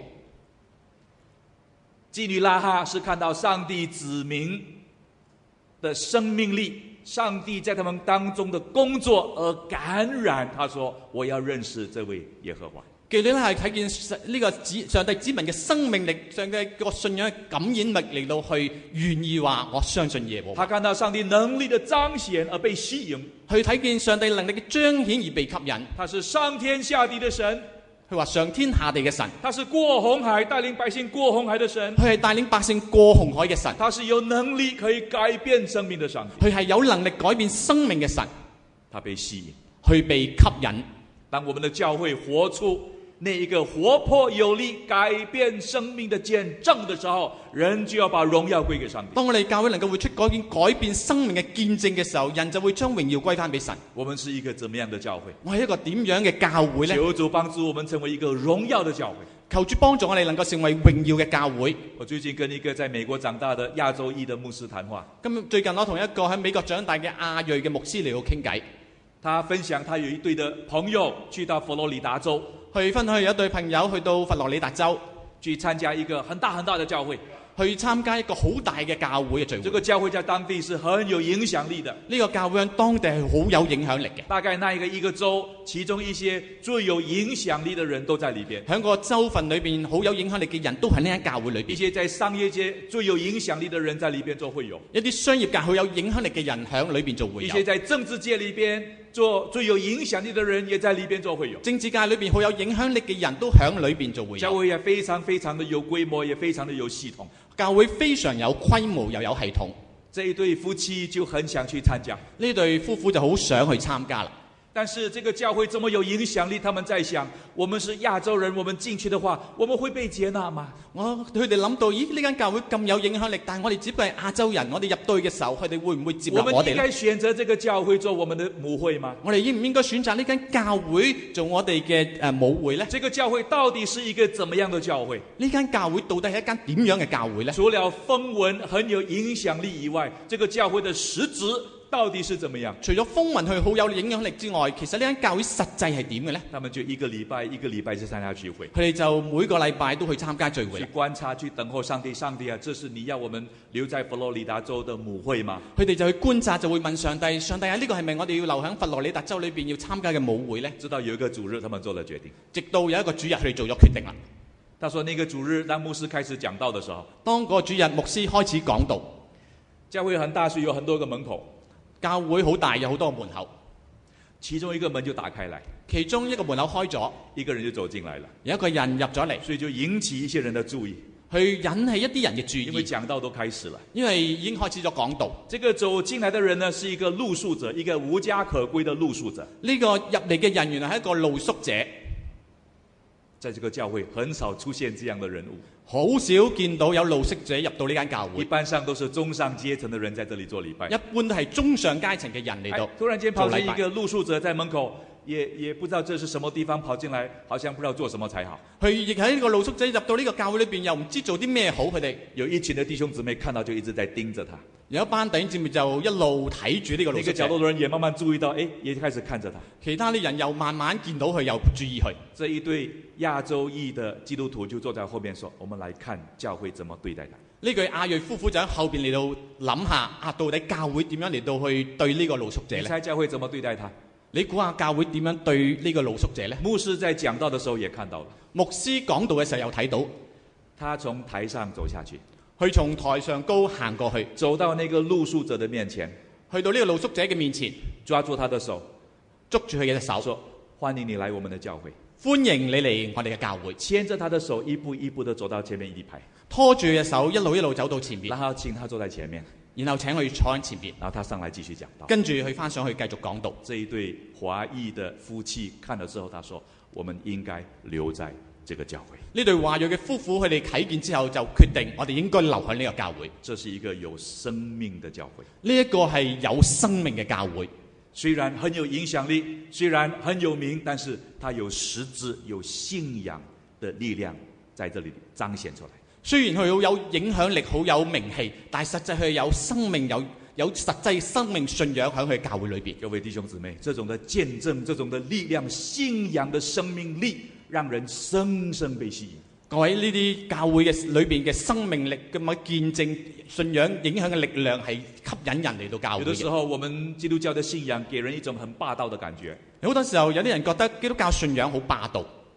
妓女拉哈是看到上帝子民的生命力，上帝在他們當中的工作而感染，他說：我要認識這位耶和華。 妓女咧係睇見呢個上帝子民嘅生命力，上帝個信仰嘅感染力嚟到去願意話我相信耶和華。 他看到上帝能力的彰顯而被吸引， 去睇見上帝能力嘅彰顯而被吸引。 他是上天下地的神， 佢話上天下地嘅神， 他是過紅海帶領百姓過紅海的神， 佢係帶領百姓過紅海嘅神， 他是有能力可以改變生命的上帝， 佢係有能力改變生命嘅神。 他被吸引， 去被吸引。 當我們的教會活出那一個活潑有力改變生命的見證的時候，人就要把榮耀歸給上帝。 當我哋教會能夠活出改變生命嘅見證嘅時候，人就會將榮耀歸翻俾神。 我們是一個怎麼樣的教會？ 我係一個點樣嘅教會呢？ 求主幫助我們成為一個榮耀的教會。 求主幫助我哋能夠成為榮耀嘅教會。 我最近跟一個在美國長大的亞洲裔的牧師談話。 最近我同一個喺美國長大嘅亞裔嘅牧師嚟到傾偈。 他分享他有一對的朋友去到佛羅里達州， 去分享有一對朋友去到佛羅里達州去參加一個很大很大的教會， 去參加一個好大嘅教會嘅聚會。 這個教會在當地是很有影響力的。 呢個教會喺當地係好有影響力嘅。 大概那一個州，其中一些最有影響力的人都在裏邊。 喺個州份裏邊好有影響力嘅人都喺呢間教會裏邊。 一些在商業界最有影響力的人在裏邊做會友。 一啲商業界好有影響力嘅人喺裏邊做會友。 一些在政治界裏邊做最有影響力的人也在裏邊做會友。 政治界裏邊好有影響力嘅人都喺裏邊做會友。 教會也非常非常的有規模，也非常的有系統。 教會非常有規模又有系統。 這一對夫妻就很想去參加。 呢對夫婦就好想去參加啦。 但是這個教會這麼有影響力，他們在想，我們是亞洲人，我們進去的話，我們會被接納嗎？ 佢哋諗到，咦，呢間教會咁有影響力，但係我哋只不過係亞洲人，我哋入到去嘅時候，佢哋會唔會接納我哋呢？ 我們應該選擇這個教會做我們的母會嗎？ 我哋應唔應該選擇呢間教會做我哋嘅母會呢？ 這個教會到底是一個怎麼樣的教會？ 呢間教會到底係一間點樣嘅教會呢？ 除了風聞很有影響力以外，這個教會的實質到底是怎麼樣？ 除咗風聞佢好有影響力之外，其實呢間教會實際係點嘅呢？ 他們就一個禮拜去參加聚會， 佢哋就每個禮拜都去參加聚會， 去觀察，去等候上帝。上帝啊，這是你要我們留在佛羅里達州的母會嗎？ 佢哋就去觀察，就會問上帝：上帝啊，呢個係咪我哋要留喺佛羅里達州裏邊要參加嘅母會呢？ 直到有一個主日，他們做了決定。 直到有一個主日，佢哋做咗決定啦。 他說：那個主日，當牧師開始講道的時候， 當嗰個主日牧師開始講道， 教會很大，是有很多個門口。 教會好大，有好多個門口， 其中一個門就打開來， 其中一個門口開咗， 一個人就走進來了， 有一個人入咗嚟， 所以就引起一些人的注意， 去引起一啲人嘅注意， 因為講道都開始了， 因為已經開始咗講道。 這個走進來的人呢，是一個露宿者，一個無家可歸的露宿者。 呢個入嚟嘅人原來係一個露宿者， 在這個教會很少出現這樣的人物。 好少見到有露宿者入到呢間教會， 一般上都是中上階層的人在這裡做禮拜。 一般都係中上階層嘅人嚟到。 突然間跑出一個露宿者在門口，也不知道這是什麼地方跑進來，好像不知道做什麼才好。 佢亦喺呢個露宿者入到呢個教會裏邊，又唔知做啲咩好。佢哋有一群的弟兄姊妹看到就一直在盯着他。 有一班弟兄姊妹就一路睇住呢個露宿者。 那個角落的人也慢慢注意到，也開始看着他。 其他啲人又慢慢見到佢，又注意佢。 這一對亞洲裔的基督徒就坐在後面說：我們來看教會怎麼對待他。 呢句亞裔夫婦就喺後邊嚟到諗下，到底教會點樣嚟到去對呢個露宿者呢？ 你猜教會怎麼對待他？ 你估下教會點樣對呢個露宿者呢？ 牧師在講道的時候也看到了。 牧師講道嘅時候又睇到， 他從台上走下去， 佢從台上高行過去， 走到那個露宿者的面前， 去到呢個露宿者嘅面前， 抓住他的手， 捉住佢嘅手， 說：歡迎你來我們的教會， 歡迎你嚟我哋嘅教會。 牽着他的手，一步一步地走到前面一排， 拖住佢嘅手，一路一路走到前面， 然後請他坐在前面， 然後請佢坐喺前面， 然後他上來繼續講道， 跟住佢翻上去繼續講道。 這一對華裔的夫妻看了之後，他說：我們應該留在這個教會。 呢對華裔嘅夫婦佢哋睇見之後就決定，我哋應該留喺呢個教會。 這是一個有生命的教會， 呢一個係有生命嘅教會。 雖然很有影響力，雖然很有名，但是它有實質、有信仰的力量在這裡彰顯出來。 雖然佢好有影響力、好有名氣，但係實際佢有生命、有實際生命信仰喺佢教會裏邊。 各位弟兄姊妹，這種的見證、這種的力量、信仰的生命力，讓人深深被吸引。 各位，呢啲教會嘅裏邊嘅生命力咁嘅見證、信仰影響嘅力量係吸引人嚟到教會。 有的時候，我們基督教的信仰給人一種很霸道的感覺。 好多時候，有啲人覺得基督教信仰好霸道。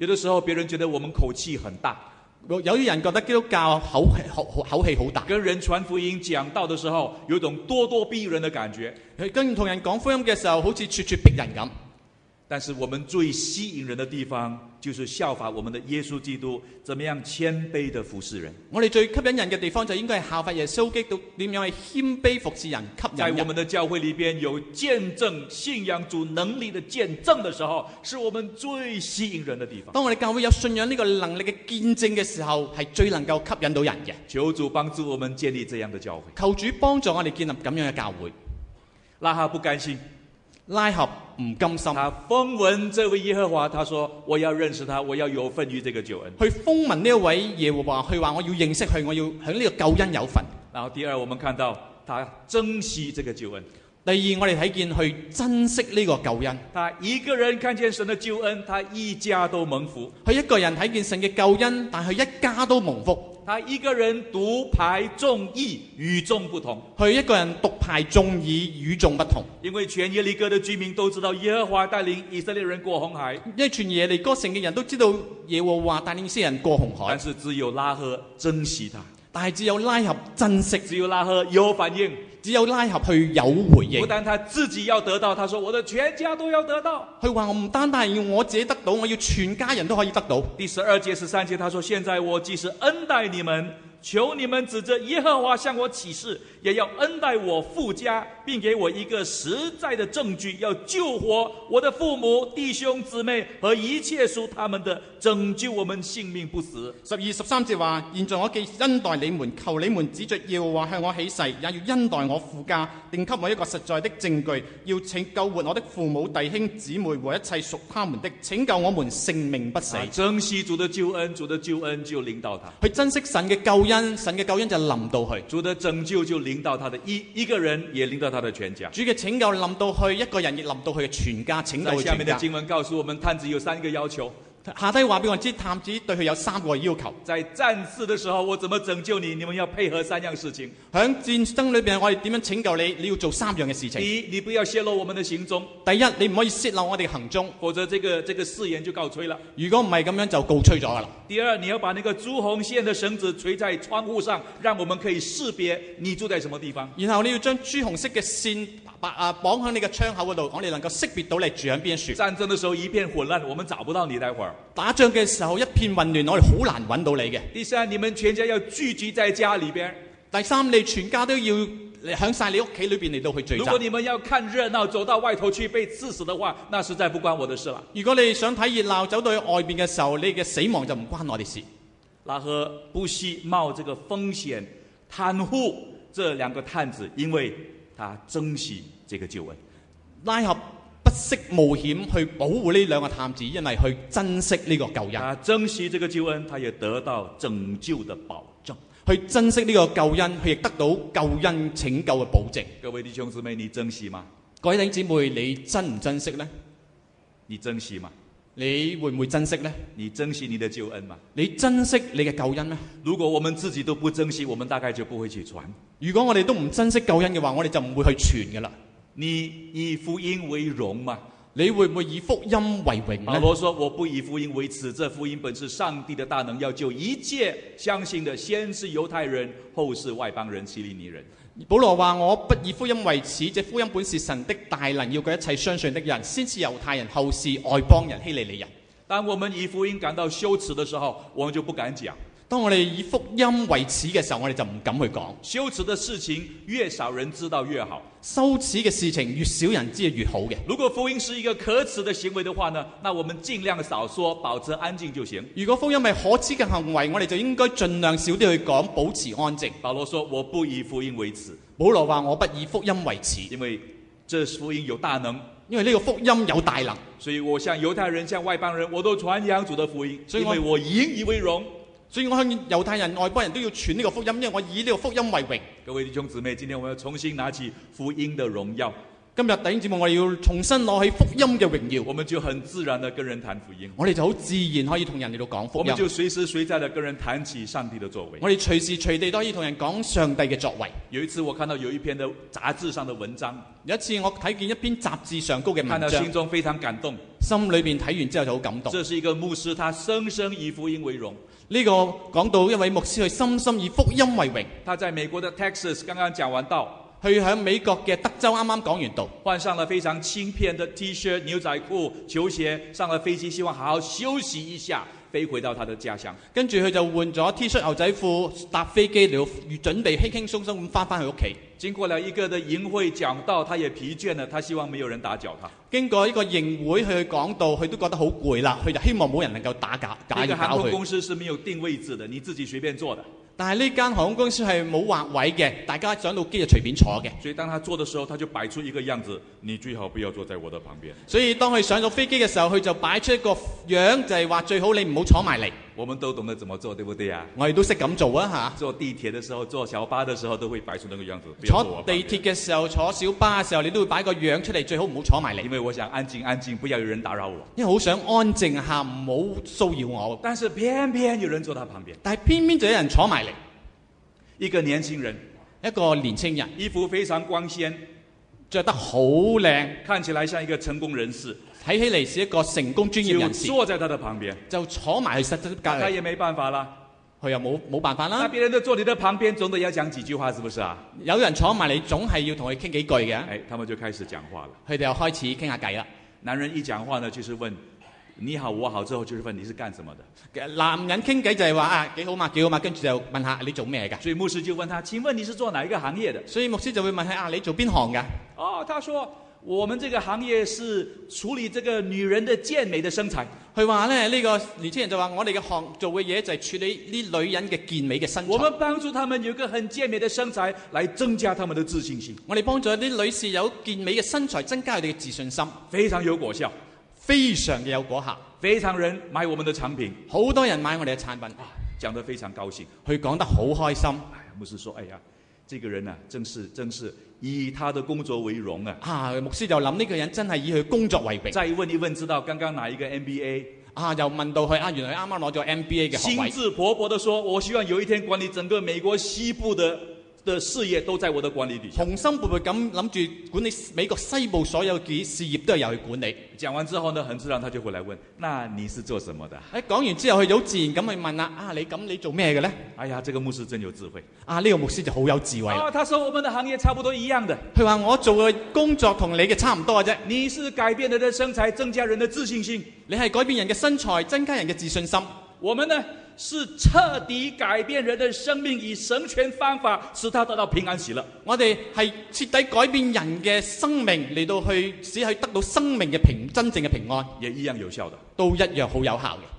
有的时候別人覺得我們口氣很大， 有啲人覺得基督教口氣好大， 跟人傳福音講道的時候，有一種咄咄逼人的感覺。 跟同人講福音嘅時候，好似咄咄逼人咁。 但是我們最吸引人的地方，就是效法我們的耶穌基督，怎麼樣謙卑的服侍人。 我哋最吸引人嘅地方就應該係效法耶穌基督點樣係謙卑服侍人，吸引人。 在我們的教會裏邊有見證信仰主能力的見證的時候，是我們最吸引人的地方。 當我哋教會有信仰呢個能力嘅見證嘅時候，係最能夠吸引到人嘅。 求主幫助我們建立這樣的教會。 求主幫助我哋建立咁樣嘅教會。 拉哈不甘心， 拉合唔甘心， 他風聞這位耶和華，他說我要認識他，我要有份於這個救恩。 去風聞呢一位耶和華，佢話我要認識佢，我要喺呢個救恩有份。 然後第二，我們看到他珍惜這個救恩。 第二，我哋睇見去珍惜呢個救恩。 他一個人看見神的救恩，他一家都蒙福。 佢一個人睇見神嘅救恩，但係一家都蒙福。 他一個人獨排眾議，與眾不同。 佢一個人獨排眾議，與眾不同。 因為全耶利哥的居民都知道耶和華帶領以色列人過紅海。 因為全耶利哥城嘅人都知道耶和華帶領以色列人過紅海。 但是只有拉合珍惜他。 但係只有拉合珍惜， 只有拉合有反應， 只有拉合去有回應。 不但他自己要得到，他說我的全家都要得到。 佢話我唔單單係要我自己得到，我要全家人都可以得到。 第12節13節他說，現在我既是恩待你們，求你們指着耶和華向我起誓，也要恩待我父家，並給我一個實在的證據，要救活我的父母、弟兄姊妹和一切屬他們的，拯救我們性命不死。 12、13節話，現在我既恩待你們，求你們指着耶和華向我起誓，也要恩待我父家，並給我一個實在的證據，要救活我的父母、弟兄姊妹和一切屬他們的，拯救我們性命不死。 珍惜主的救恩，主的救恩就臨到他。 去珍惜神嘅救恩，神嘅救恩就臨到去。 主的拯救就臨到他的一個人，也臨到他的全家。 主嘅拯救臨到去一個人，亦臨到佢嘅全家，拯救佢全家。 下面的經文告訴我們，探子有3個要求。 下低話俾我知，探子對佢有3個要求。 在戰事的時候，我怎麼拯救你？你們要配合3樣事情。 喺戰爭裏邊，我哋點樣拯救你？你要做3樣嘅事情。 第一，你不要泄露我們的行蹤。 第一，你唔可以泄露我哋嘅行蹤， 否則這個誓言就告吹了。 如果唔係咁樣就告吹咗噶啦。 第二，你要把那個朱紅線的繩子垂在窗戶上，讓我們可以識別你住在什麼地方。 然後你要將朱紅色嘅線綁喺你嘅窗口嗰度，我哋能夠識別到你住喺邊處。 戰爭的時候一片混亂，我們找不到你。待會兒打仗嘅時候一片混亂，我哋好難揾到你嘅。 第三，你們全家要聚集在家裏邊。 第三，你全家都要響晒你屋企裏邊嚟到去聚集。 如果你們要看熱鬧，走到外頭去被刺死的話，那實在不關我的事了。 如果你想睇熱鬧，走到去外邊嘅時候，你嘅死亡就唔關我哋事。 拉合不惜冒這個風險袒護這2個探子，因為他珍惜這個救恩。 拉合不惜冒險去保護呢2個探子，因為去珍惜呢個救恩。 他珍惜這個救恩，他也得到拯救的保證。 去珍惜呢個救恩，佢亦得到救恩拯救嘅保證。 各位弟兄姊妹，你珍惜嗎？ 各位弟兄姊妹，你珍唔珍惜呢？ 你珍惜嗎？ 你會唔會珍惜呢？ 你珍惜你的救恩嗎？ 你珍惜你嘅救恩咩？ 如果我們自己都不珍惜，我們大概就不會去傳。 如果我哋都唔珍惜救恩嘅話，我哋就唔會去傳㗎喇。 你以福音為榮嗎？ 你會唔會以福音為榮呢？ 保羅說：我不以福音為恥，這福音本是上帝的大能，要救一切相信的，先是猶太人，後是外邦人、希利尼人。 保羅話：我不以福音為恥，這福音本是神的大能，要救一切相信的人，先是猶太人，後是外邦人、希利尼人。 當我們以福音感到羞恥的時候，我們就不敢講。 當我哋以福音為恥嘅時候，我哋就唔敢去講。 羞恥的事情越少人知道越好， 羞恥嘅事情越少人知越好嘅。 如果福音是一個可恥的行為的話呢，那我們盡量少說，保持安靜就行。 如果福音係可恥嘅行為，我哋就應該盡量少啲去講，保持安靜。 保羅說：我不以福音為恥。 保羅話：我不以福音為恥， 因為這福音有大能， 因為呢個福音有大能， 所以我向猶太人、向外邦人，我都傳揚主的福音， 所以因為我引以為榮。 所以我向猶太人、外邦人都要傳呢個福音，因為我以呢個福音為榮。 各位弟兄姊妹，今天我們要重新拿起福音的榮耀。 今日弟兄姊妹，我哋要重新攞起福音嘅榮耀， 我们就很自然的跟人谈福音， 我哋就好自然可以同人嚟到講福音。 我们就随时随在的跟人谈起上帝的作为。 我哋隨時隨地都可以同人講上帝嘅作為。 有一次我看到有一篇的杂志上的文章， 有一次我睇見一篇雜誌上高嘅看到文章， 心中非常感动。 心裏邊睇完之後就好感動。 这是一个牧师，他深深以福音为荣。 呢個講到一位牧師，佢深深以福音為榮。 他在美国的 Texas 刚刚讲完道， 佢喺美國嘅德州啱啱講完道， 换上了非常轻便的 T 恤、牛仔裤、球鞋，上了飛機，希望好好休息一下，飛回到他的家鄉。 跟住佢就換咗 T 恤牛仔褲，搭飛機嚟到準備輕輕鬆鬆咁翻去屋企。 經過了一個的營會講道，他也疲倦了，他希望沒有人打攪他。 經過一個營會去講道，佢都覺得好攰啦，佢就希望冇人能夠打攪這個航空佢。 公司是沒有定位置的，你自己隨便坐的。 但係呢間航空公司係冇劃位嘅，大家上到機就隨便坐嘅。 所以當他坐的時候，他就擺出一個樣子，你最好不要坐在我的旁邊。 所以當佢上咗飛機嘅時候，佢就擺出一個樣，就係話最好你唔好坐埋嚟。 我們都懂得怎麼做，對不對啊？ 我哋都識咁做啊嚇。 坐地鐵的時候，坐小巴的時候，都會擺出那個樣子。不要坐我坐旁邊。 地鐵嘅時候，坐小巴嘅時候，你都會擺個樣出嚟，最好唔好坐埋嚟。 因為我想安靜安靜，不要有人打擾我。 因為好想安靜下，唔好騷擾我。 但是偏偏有人坐他旁邊， 但係偏偏就有人坐埋嚟， 一個年輕人， 一個年青人衣服非常光鮮， 着得好靚， 看起來像一個成功人士， 睇起嚟是一個成功專業就人士， 坐在他的旁邊， 就坐埋去實質隔離， 他也沒辦法啦。 佢又冇辦法啦。 那別人都坐你的旁邊，總得要講幾句話，是不是啊？ 有人坐埋你，總係要同佢傾幾句嘅。 哎，他們就開始講話了。 佢哋又開始傾下偈啦。 男人一講話呢，就是問你好我好，之後就是問你是幹什麼的。 男人傾偈就係話啊幾好嘛幾好嘛，跟住就問下你做咩㗎。 所以牧師就問他：請問你是做哪一個行業的？ 所以牧師就會問佢啊你做邊行㗎？ 哦，他說我們這個行業是處理這個女人的健美的身材。 佢話咧呢個年輕人就話我哋嘅行做嘅嘢就係處理啲女人嘅健美嘅身材。 我們幫助他們有一個很健美的身材，來增加他們的自信心。 我哋幫助啲女士有健美嘅身材，增加佢哋嘅自信心， 非常有果效， 非常嘅有果效。 非常人買我們的產品， 好多人買我哋嘅產品， 講得非常高興。 佢講得好開心。 哎呀，牧師說：哎呀，這個人啊，真是以他的工作為榮啊！ 牧師就諗呢個人真係以佢工作為榮。 再問一問，知道剛剛哪一個 MBA？ 又問到佢原來啱啱攞咗 MBA 嘅學位。 興致勃勃地說：我希望有一天管理整個美國西部的事業都在我的管理底下。 雄心勃勃咁諗住管理美國西部所有嘅事業都係由佢管理。 講完之後呢，很自然他就回來問：那你是做什麼的？ 講完之後，佢就好自然咁去問啦：你做咩嘅呢？ 哎呀，這個牧師真有智慧。 呢個牧師就好有智慧。 他說我們的行業差不多一樣的。 佢話我做嘅工作同你嘅差唔多嘅啫。 你是改變人的身材，增加人的自信心。 你係改變人嘅身材，增加人嘅自信心。 我們呢是徹底改變人的生命，以神權方法使他得到平安喜樂。 我哋係徹底改變人嘅生命嚟到去使佢得到生命嘅真正嘅平安， 也一樣有效的， 都一樣好有效嘅。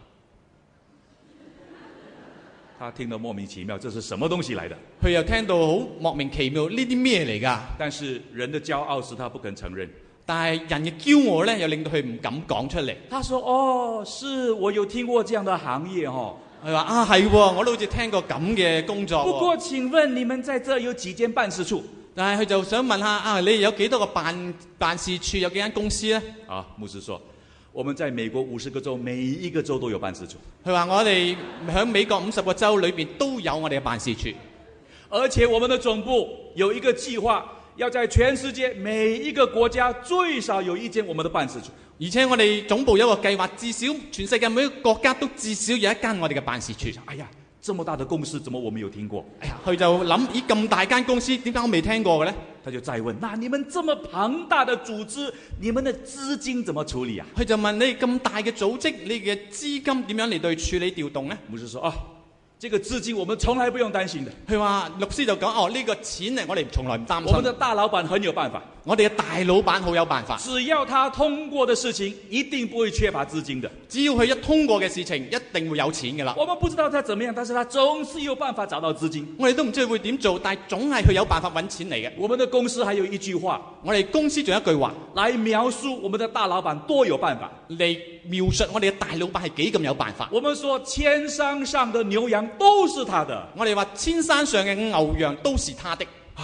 他聽得莫名其妙，這是什麼東西來的？ 佢又聽到好莫名其妙，呢啲咩嚟㗎？ 但是人的驕傲使他不肯承認。 但係人嘅驕傲咧，又令到佢唔敢講出嚟。 他說：哦，是我有聽過這樣的行業哦。 佢話係喎，我都好似聽過咁嘅工作。 不過請問你們在這有幾間辦事處？ 但係佢就想問下你有幾多個辦事處，有幾間公司呢？ 牧師說：我們在美國50個州，每一個州都有辦事處。 佢話我哋喺美國50個州裏邊都有我哋嘅辦事處， 而且我們的總部有一個計劃，要在全世界每一個國家最少有一間我們的辦事處。 而且我哋總部有一個計劃，至少全世界每一個國家都至少有一間我哋嘅辦事處。 哎呀，這麼大的公司，怎麼我沒有聽過？ 哎呀，佢就諗咦咁大間公司，點解我未聽過嘅呢？ 他就再問：那你們這麼龐大的組織，你們的資金怎麼處理啊？ 佢就問你咁大嘅組織，你嘅資金點樣嚟對處理調動呢？ 牧師說：這個資金我們從來不用擔心的。 佢話律師就講：呢個錢呢，我哋從來唔擔心。 我們的大老闆很有辦法， 我哋嘅大老闆好有辦法。 只要他通過的事情，一定不會缺乏資金的。 只要佢一通過嘅事情，一定會有錢㗎啦。 我們不知道他怎麼樣，但是他總是有辦法找到資金。 我哋都唔知佢會點做，但係總係佢有辦法揾錢嚟嘅。 我們的公司還有一句話， 我哋公司仲有一句話， 來描述我們的大老闆多有辦法， 嚟描述我哋嘅大老闆係幾咁有辦法。 我們說千山上的牛羊都是他的。 我哋話千山上嘅牛羊都是他的。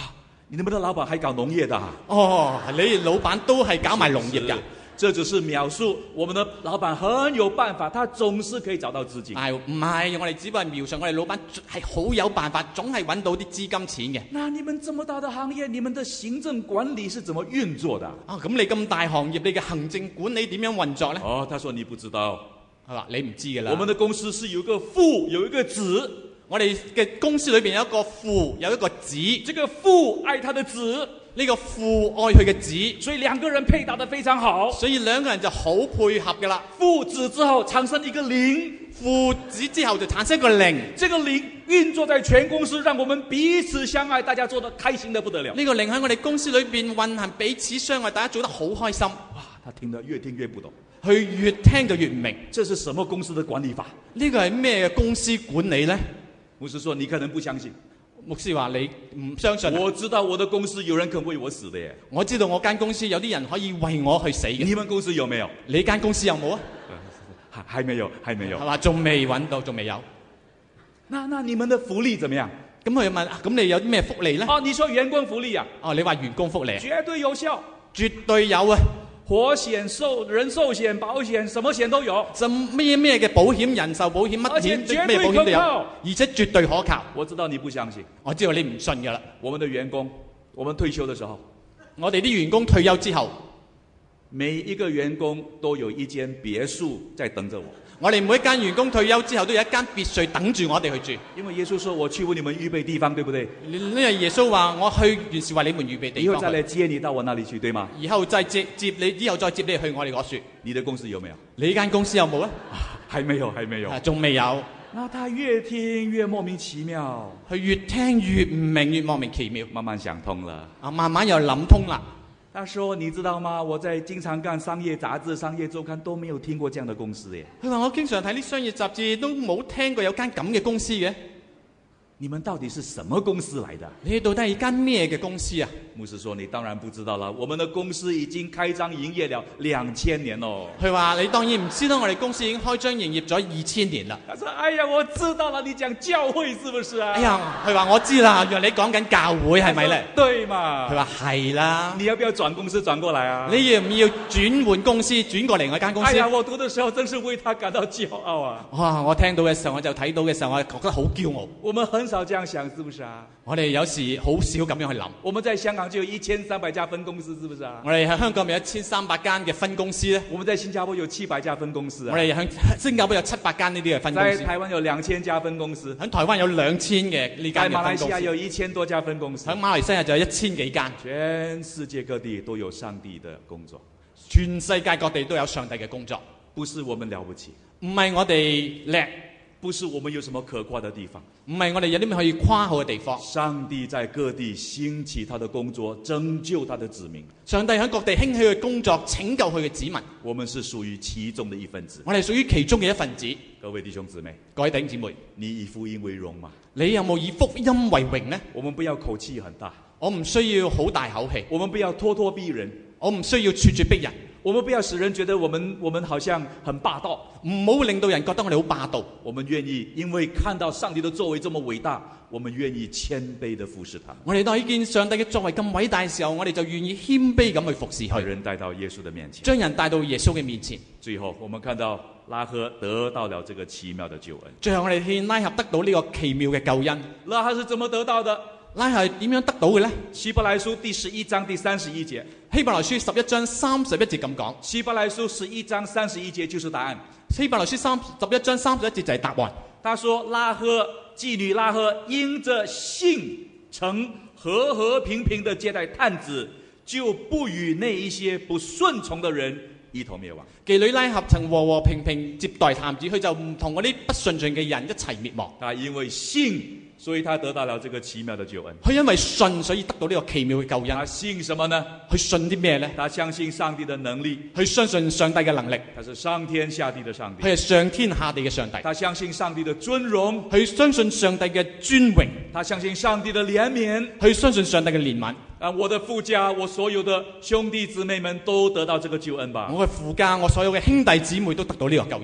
你们的老板还搞農業的啊？ 哦，你老闆都係搞埋農業㗎。 這只是描述我們的老闆很有辦法，他總是可以找到資金。 但係唔係，我哋只不過係描述我哋老闆係好有辦法，總係揾到啲資金錢嘅。 那你們這麼大的行業，你們的行政管理是怎麼運作的？ 咁你咁大行業，你嘅行政管理點樣運作呢？ 他說你不知道。 係嘛，你唔知㗎啦。 我們的公司是有一個父，有一個子。 我哋嘅公司裏邊有一個父，有一個子。 這個父愛他的子。 呢個父愛佢嘅子， 所以兩個人配搭得非常好。 所以兩個人就好配合㗎啦。 父子之後產生一個靈， 父子之後就產生一個靈。 這個靈運作在全公司，讓我們彼此相愛，大家做得開心得不得了。 呢個靈喺我哋公司裏邊運行，彼此相愛，大家做得好開心。 哇，他聽得越聽越不懂， 佢越聽就越唔明。 這是什麼公司的管理法？ 呢個係咩公司管理呢？ 牧師說你可能不相信。 牧師話你唔相信。 我知道我的公司有人肯為我死的耶。 我知道我間公司有啲人可以為我去死嘅。 你們公司有沒有？ 你間公司有冇啊？ 還沒有，還沒有。 係嘛？仲未揾到，仲未有。 那你們的福利怎麼樣？ 咁佢問，咁你有啲咩福利呢？ 你說員工福利啊？ 你話員工福利。 絕對有效。 絕對有啊。 火險、人壽險、保險，什麼險都有。 就咩嘅保險、人壽保險，乜險咩保險都有，而且絕對可靠。 我知道你不相信， 我知道你唔信㗎啦。 我們的員工，我們退休的時候， 我哋啲員工退休之後， 每一個員工都有一間別墅在等着我。 我哋每一間員工退休之後都有一間別墅等住我哋去住。 因為耶穌說我去為你們預備地方，對不對？ 因為耶穌話我去原是為你們預備地方。 以後再來接你到我那裡去，對嗎？ 以後再接你，以後再接你去我哋嗰處。 你的公司有沒有？ 你間公司有冇啊？ 還沒有，還沒有。 仲未有。 那他越聽越莫名其妙。 佢越聽越唔明，越莫名其妙。 慢慢想通了。 慢慢又諗通啦。 他說：你知道嗎？我在經常幹商業雜誌、商業週刊都沒有聽過這樣的公司耶。 佢話我經常睇啲商業雜誌，都冇聽過有間咁嘅公司嘅。 你們到底是什麼公司來的？ 你到底係一間咩嘅公司啊？ 牧師說：你當然不知道了，我們的公司已經開張營業了2000年咯。 佢話：你當然唔知道，我哋公司已經開張營業咗2000年啦。 他說：哎呀，我知道了，你講教會是不是啊？ 哎呀，佢話我知啦，原來你講緊教會係咪咧？ 對嘛？ 佢話係啦。 你要不要轉公司轉過來啊？ 你要唔要轉換公司轉過嚟我間公司？ 哎呀，我讀的時候真是為他感到驕傲啊！ 哇！我聽到嘅時候，我就睇到嘅時候，我覺得好驕傲。 我們很少這樣想，是不是啊？ 我哋有時好少咁樣去諗。 我們在香港就有1300家分公司，是不是啊？ 我哋喺香港咪有1300間嘅分公司咧。 我們在新加坡有700家分公司啊。 我哋喺新加坡有700間呢啲嘅分公司。 在台灣有2000家分公司。 喺台灣有2000嘅呢間嘅分公司。 在馬來西亞有1000多家分公司。 喺馬來西亞就有1000幾間。 全世界各地都有上帝的工作。 全世界各地都有上帝嘅工作。 不是我們了不起， 唔係我哋叻， 不是我們有什麼可誇的地方， 唔係我哋有啲咩可以誇號嘅地方。 上帝在各地興起他的工作，拯救他的子民。 上帝喺各地興起佢嘅工作，拯救佢嘅子民。 我們是屬於其中的一份子。 我哋屬於其中嘅一份子。 各位弟兄姊妹， 各位弟兄姊妹， 你以福音為榮嗎？ 你有冇以福音為榮呢？ 我們不要口氣很大， 我唔需要好大口氣。 我們不要咄咄逼人， 我唔需要咄咄逼人。 我們不要使人覺得我們好像很霸道， 唔好令到人覺得我哋好霸道。 我們願意因為看到上帝的作為這麼偉大，我們願意謙卑地服侍他。 我哋睇見上帝嘅作為咁偉大嘅時候，我哋就願意謙卑咁去服侍佢， 把人帶到耶穌的面前， 將人帶到耶穌嘅面前。 最後我們看到拉合得到了這個奇妙的救恩。 最後我哋見拉合得到呢個奇妙嘅救恩。 拉合是怎麼得到的？ 拉合係點樣得到嘅呢？ 希伯來書第11章第31節。 希伯來書11章31節咁講。 希伯來書11章31節就是答案。 希伯來書11章31節就係答案。 他說妓女拉合因着信曾和和平平地接待探子，就不與那一些不順從的人一同滅亡。 妓女拉合曾和和平平接待探子，佢就唔同嗰啲不順從嘅人一齊滅亡。 他因為信，所以他得到了這個奇妙的救恩。 佢因為信，所以得到呢個奇妙嘅救恩。 他信什麼呢？ 佢信啲咩呢？ 他相信上帝的能力。 佢相信上帝嘅能力。 他是上天下地的上帝。 佢係上天下地嘅上帝。 他相信上帝的尊榮。 佢相信上帝嘅尊榮。 他相信上帝的憐憫。 佢相信上帝嘅憐憫。 我的父家，我所有的兄弟姊妹們都得到這個救恩吧。 我嘅父家，我所有嘅兄弟姊妹都得到呢個救恩。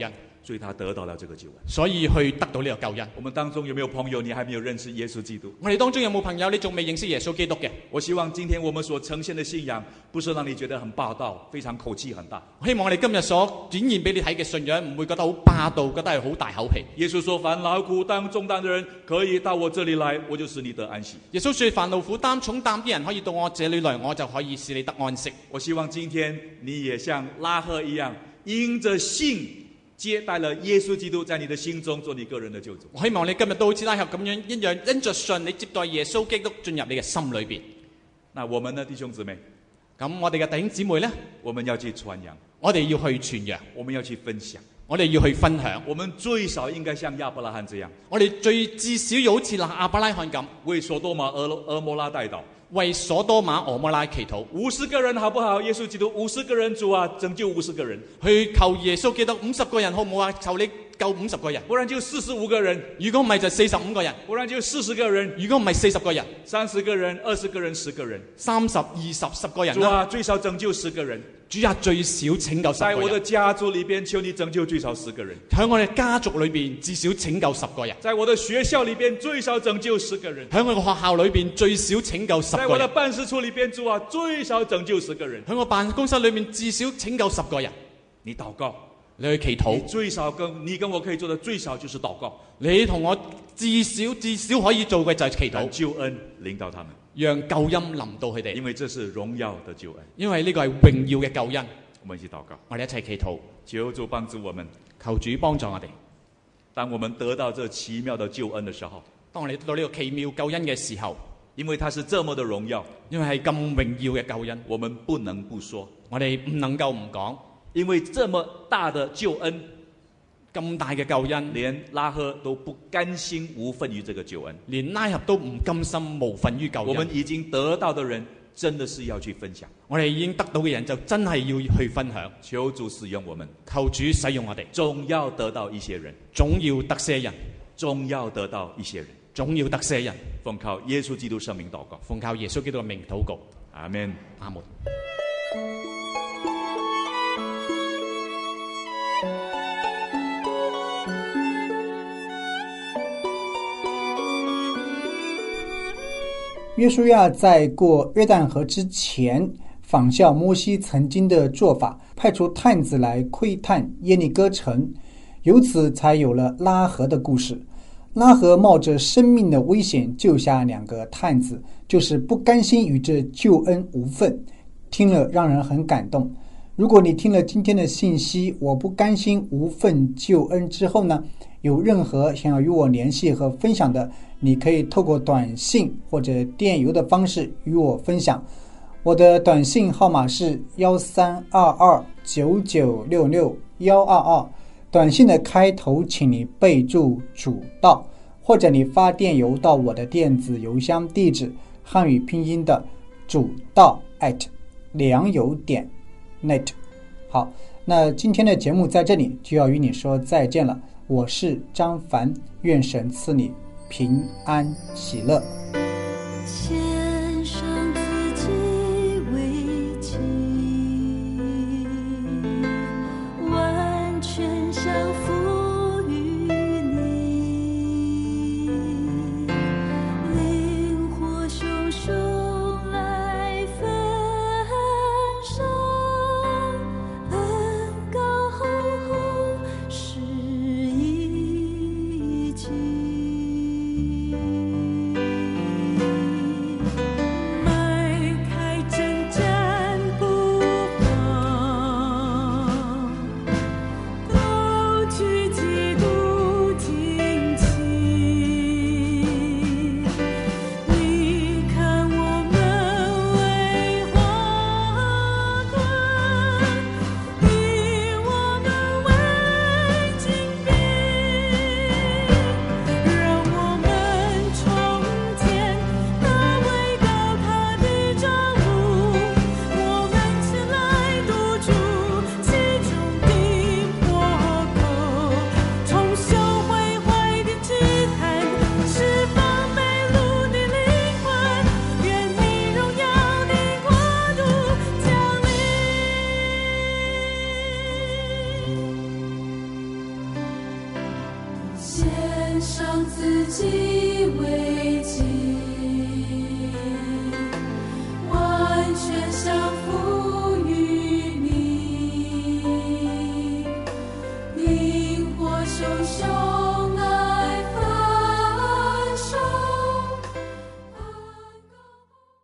所以他得到了这个救恩。 所以去得到呢個救恩。 我们当中有没有朋友你还没有认识耶稣基督？ 我哋當中有冇朋友你仲未認識耶穌基督嘅？ 我希望今天我们所呈现的信仰，不是让你觉得很霸道，非常口气很大。 我希望我哋今日所展現俾你睇嘅信仰，唔會覺得好霸道，覺得係好大口氣。 耶稣说：“凡劳苦担重担的人，可以到我这里來，我就使你得安息。” 耶穌說：凡勞苦擔重擔啲人可以到我這裏來，我就可以使你得安息。 我希望今天你也像拉赫一樣，因着信接待了耶穌基督，在你的心中做你個人的救主。 我希望你今日都好似拉合咁樣一樣，因着信你接待耶穌基督進入你嘅心裏邊。 那我們呢，弟兄姊妹， 咁我哋嘅弟兄姊妹呢， 我們要去傳揚， 我哋要去傳揚， 我們要去分享， 我哋要去分享。 我們最少應該像亞伯拉罕這樣， 我哋至少要好似亞伯拉罕咁， 為所多瑪俄摩拉代禱， 為所多瑪俄摩拉祈禱。 50個人好不好？耶穌基督50個人主啊，拯救50個人。 去求耶穌基督50個人好唔好啊？求你救50個人， 不然就45個人。 如果唔係就45個人， 不然就40個人。 如果唔係40個人 ，30個人、20個人、10個人 ，30、20、10個人。 主啊，最少拯救10個人。 主啊，最少拯救10個人。 在我的家族裏邊，求你拯救最少10個人。 喺我哋家族裏邊，至少拯救10個人。 在我的學校裏邊，最少拯救10個人。 喺我嘅學校裏邊，最少拯救10個人。 在我的辦事處裏邊，主啊，最少拯救10個人。 喺我辦公室裏面，至少拯救10個人。 你禱告， 你去祈禱， 你跟我可以做的最少就是禱告。 你同我至少可以做嘅就係祈禱。 讓救恩臨到他們， 讓救恩臨到佢哋。 因為這是榮耀的救恩， 因為呢個係榮耀嘅救恩。 我們一起禱告， 我哋一齊祈禱， 求主幫助我們， 求主幫助我哋。 當我們得到這奇妙的救恩的時候， 當我哋得到呢個奇妙救恩嘅時候， 因為它是這麼的榮耀， 因為係咁榮耀嘅救恩， 我們不能不說， 我哋唔能夠唔講。 因為這麼大的救恩， 咁大嘅救恩， 連拉赫都不甘心無份於這個救恩， 連拉合都唔甘心無份於救恩。 我們已經得到的人，真的是要去分享。 我哋已經得到嘅人就真係要去分享。 求主使用我們， 求主使用我哋， 總要得到一些人， 總要得些人， 總要得到一些人， 總要得些人。 奉靠耶穌基督聖名禱告， 奉靠耶穌基督嘅名禱告。 阿們， 阿門。 约书亞在過約旦河之前，仿效摩西曾經的做法，派出探子來窺探耶利哥城，由此才有了拉合的故事。拉合冒着生命的危險救下2個探子，就是不甘心與這救恩無份，聽了讓人很感動。如果你聽了今天的信息，我不甘心無份救恩之後呢，有任何想要與我聯繫和分享的，你可以透過短信或者電郵的方式與我分享。我的短信號碼是132299662122，短信的開頭請你備註主道，或者你發電郵到我的電子郵箱地址，漢語拼音的主道@良友.net。好，那今天的節目在這裡就要與你說再見了。我是張凡，願神賜你平安喜樂。 獻上自己為祭，完全降服於你，靈火熊熊來焚燒，恩膏厚厚是一祭。 献上自己为祭。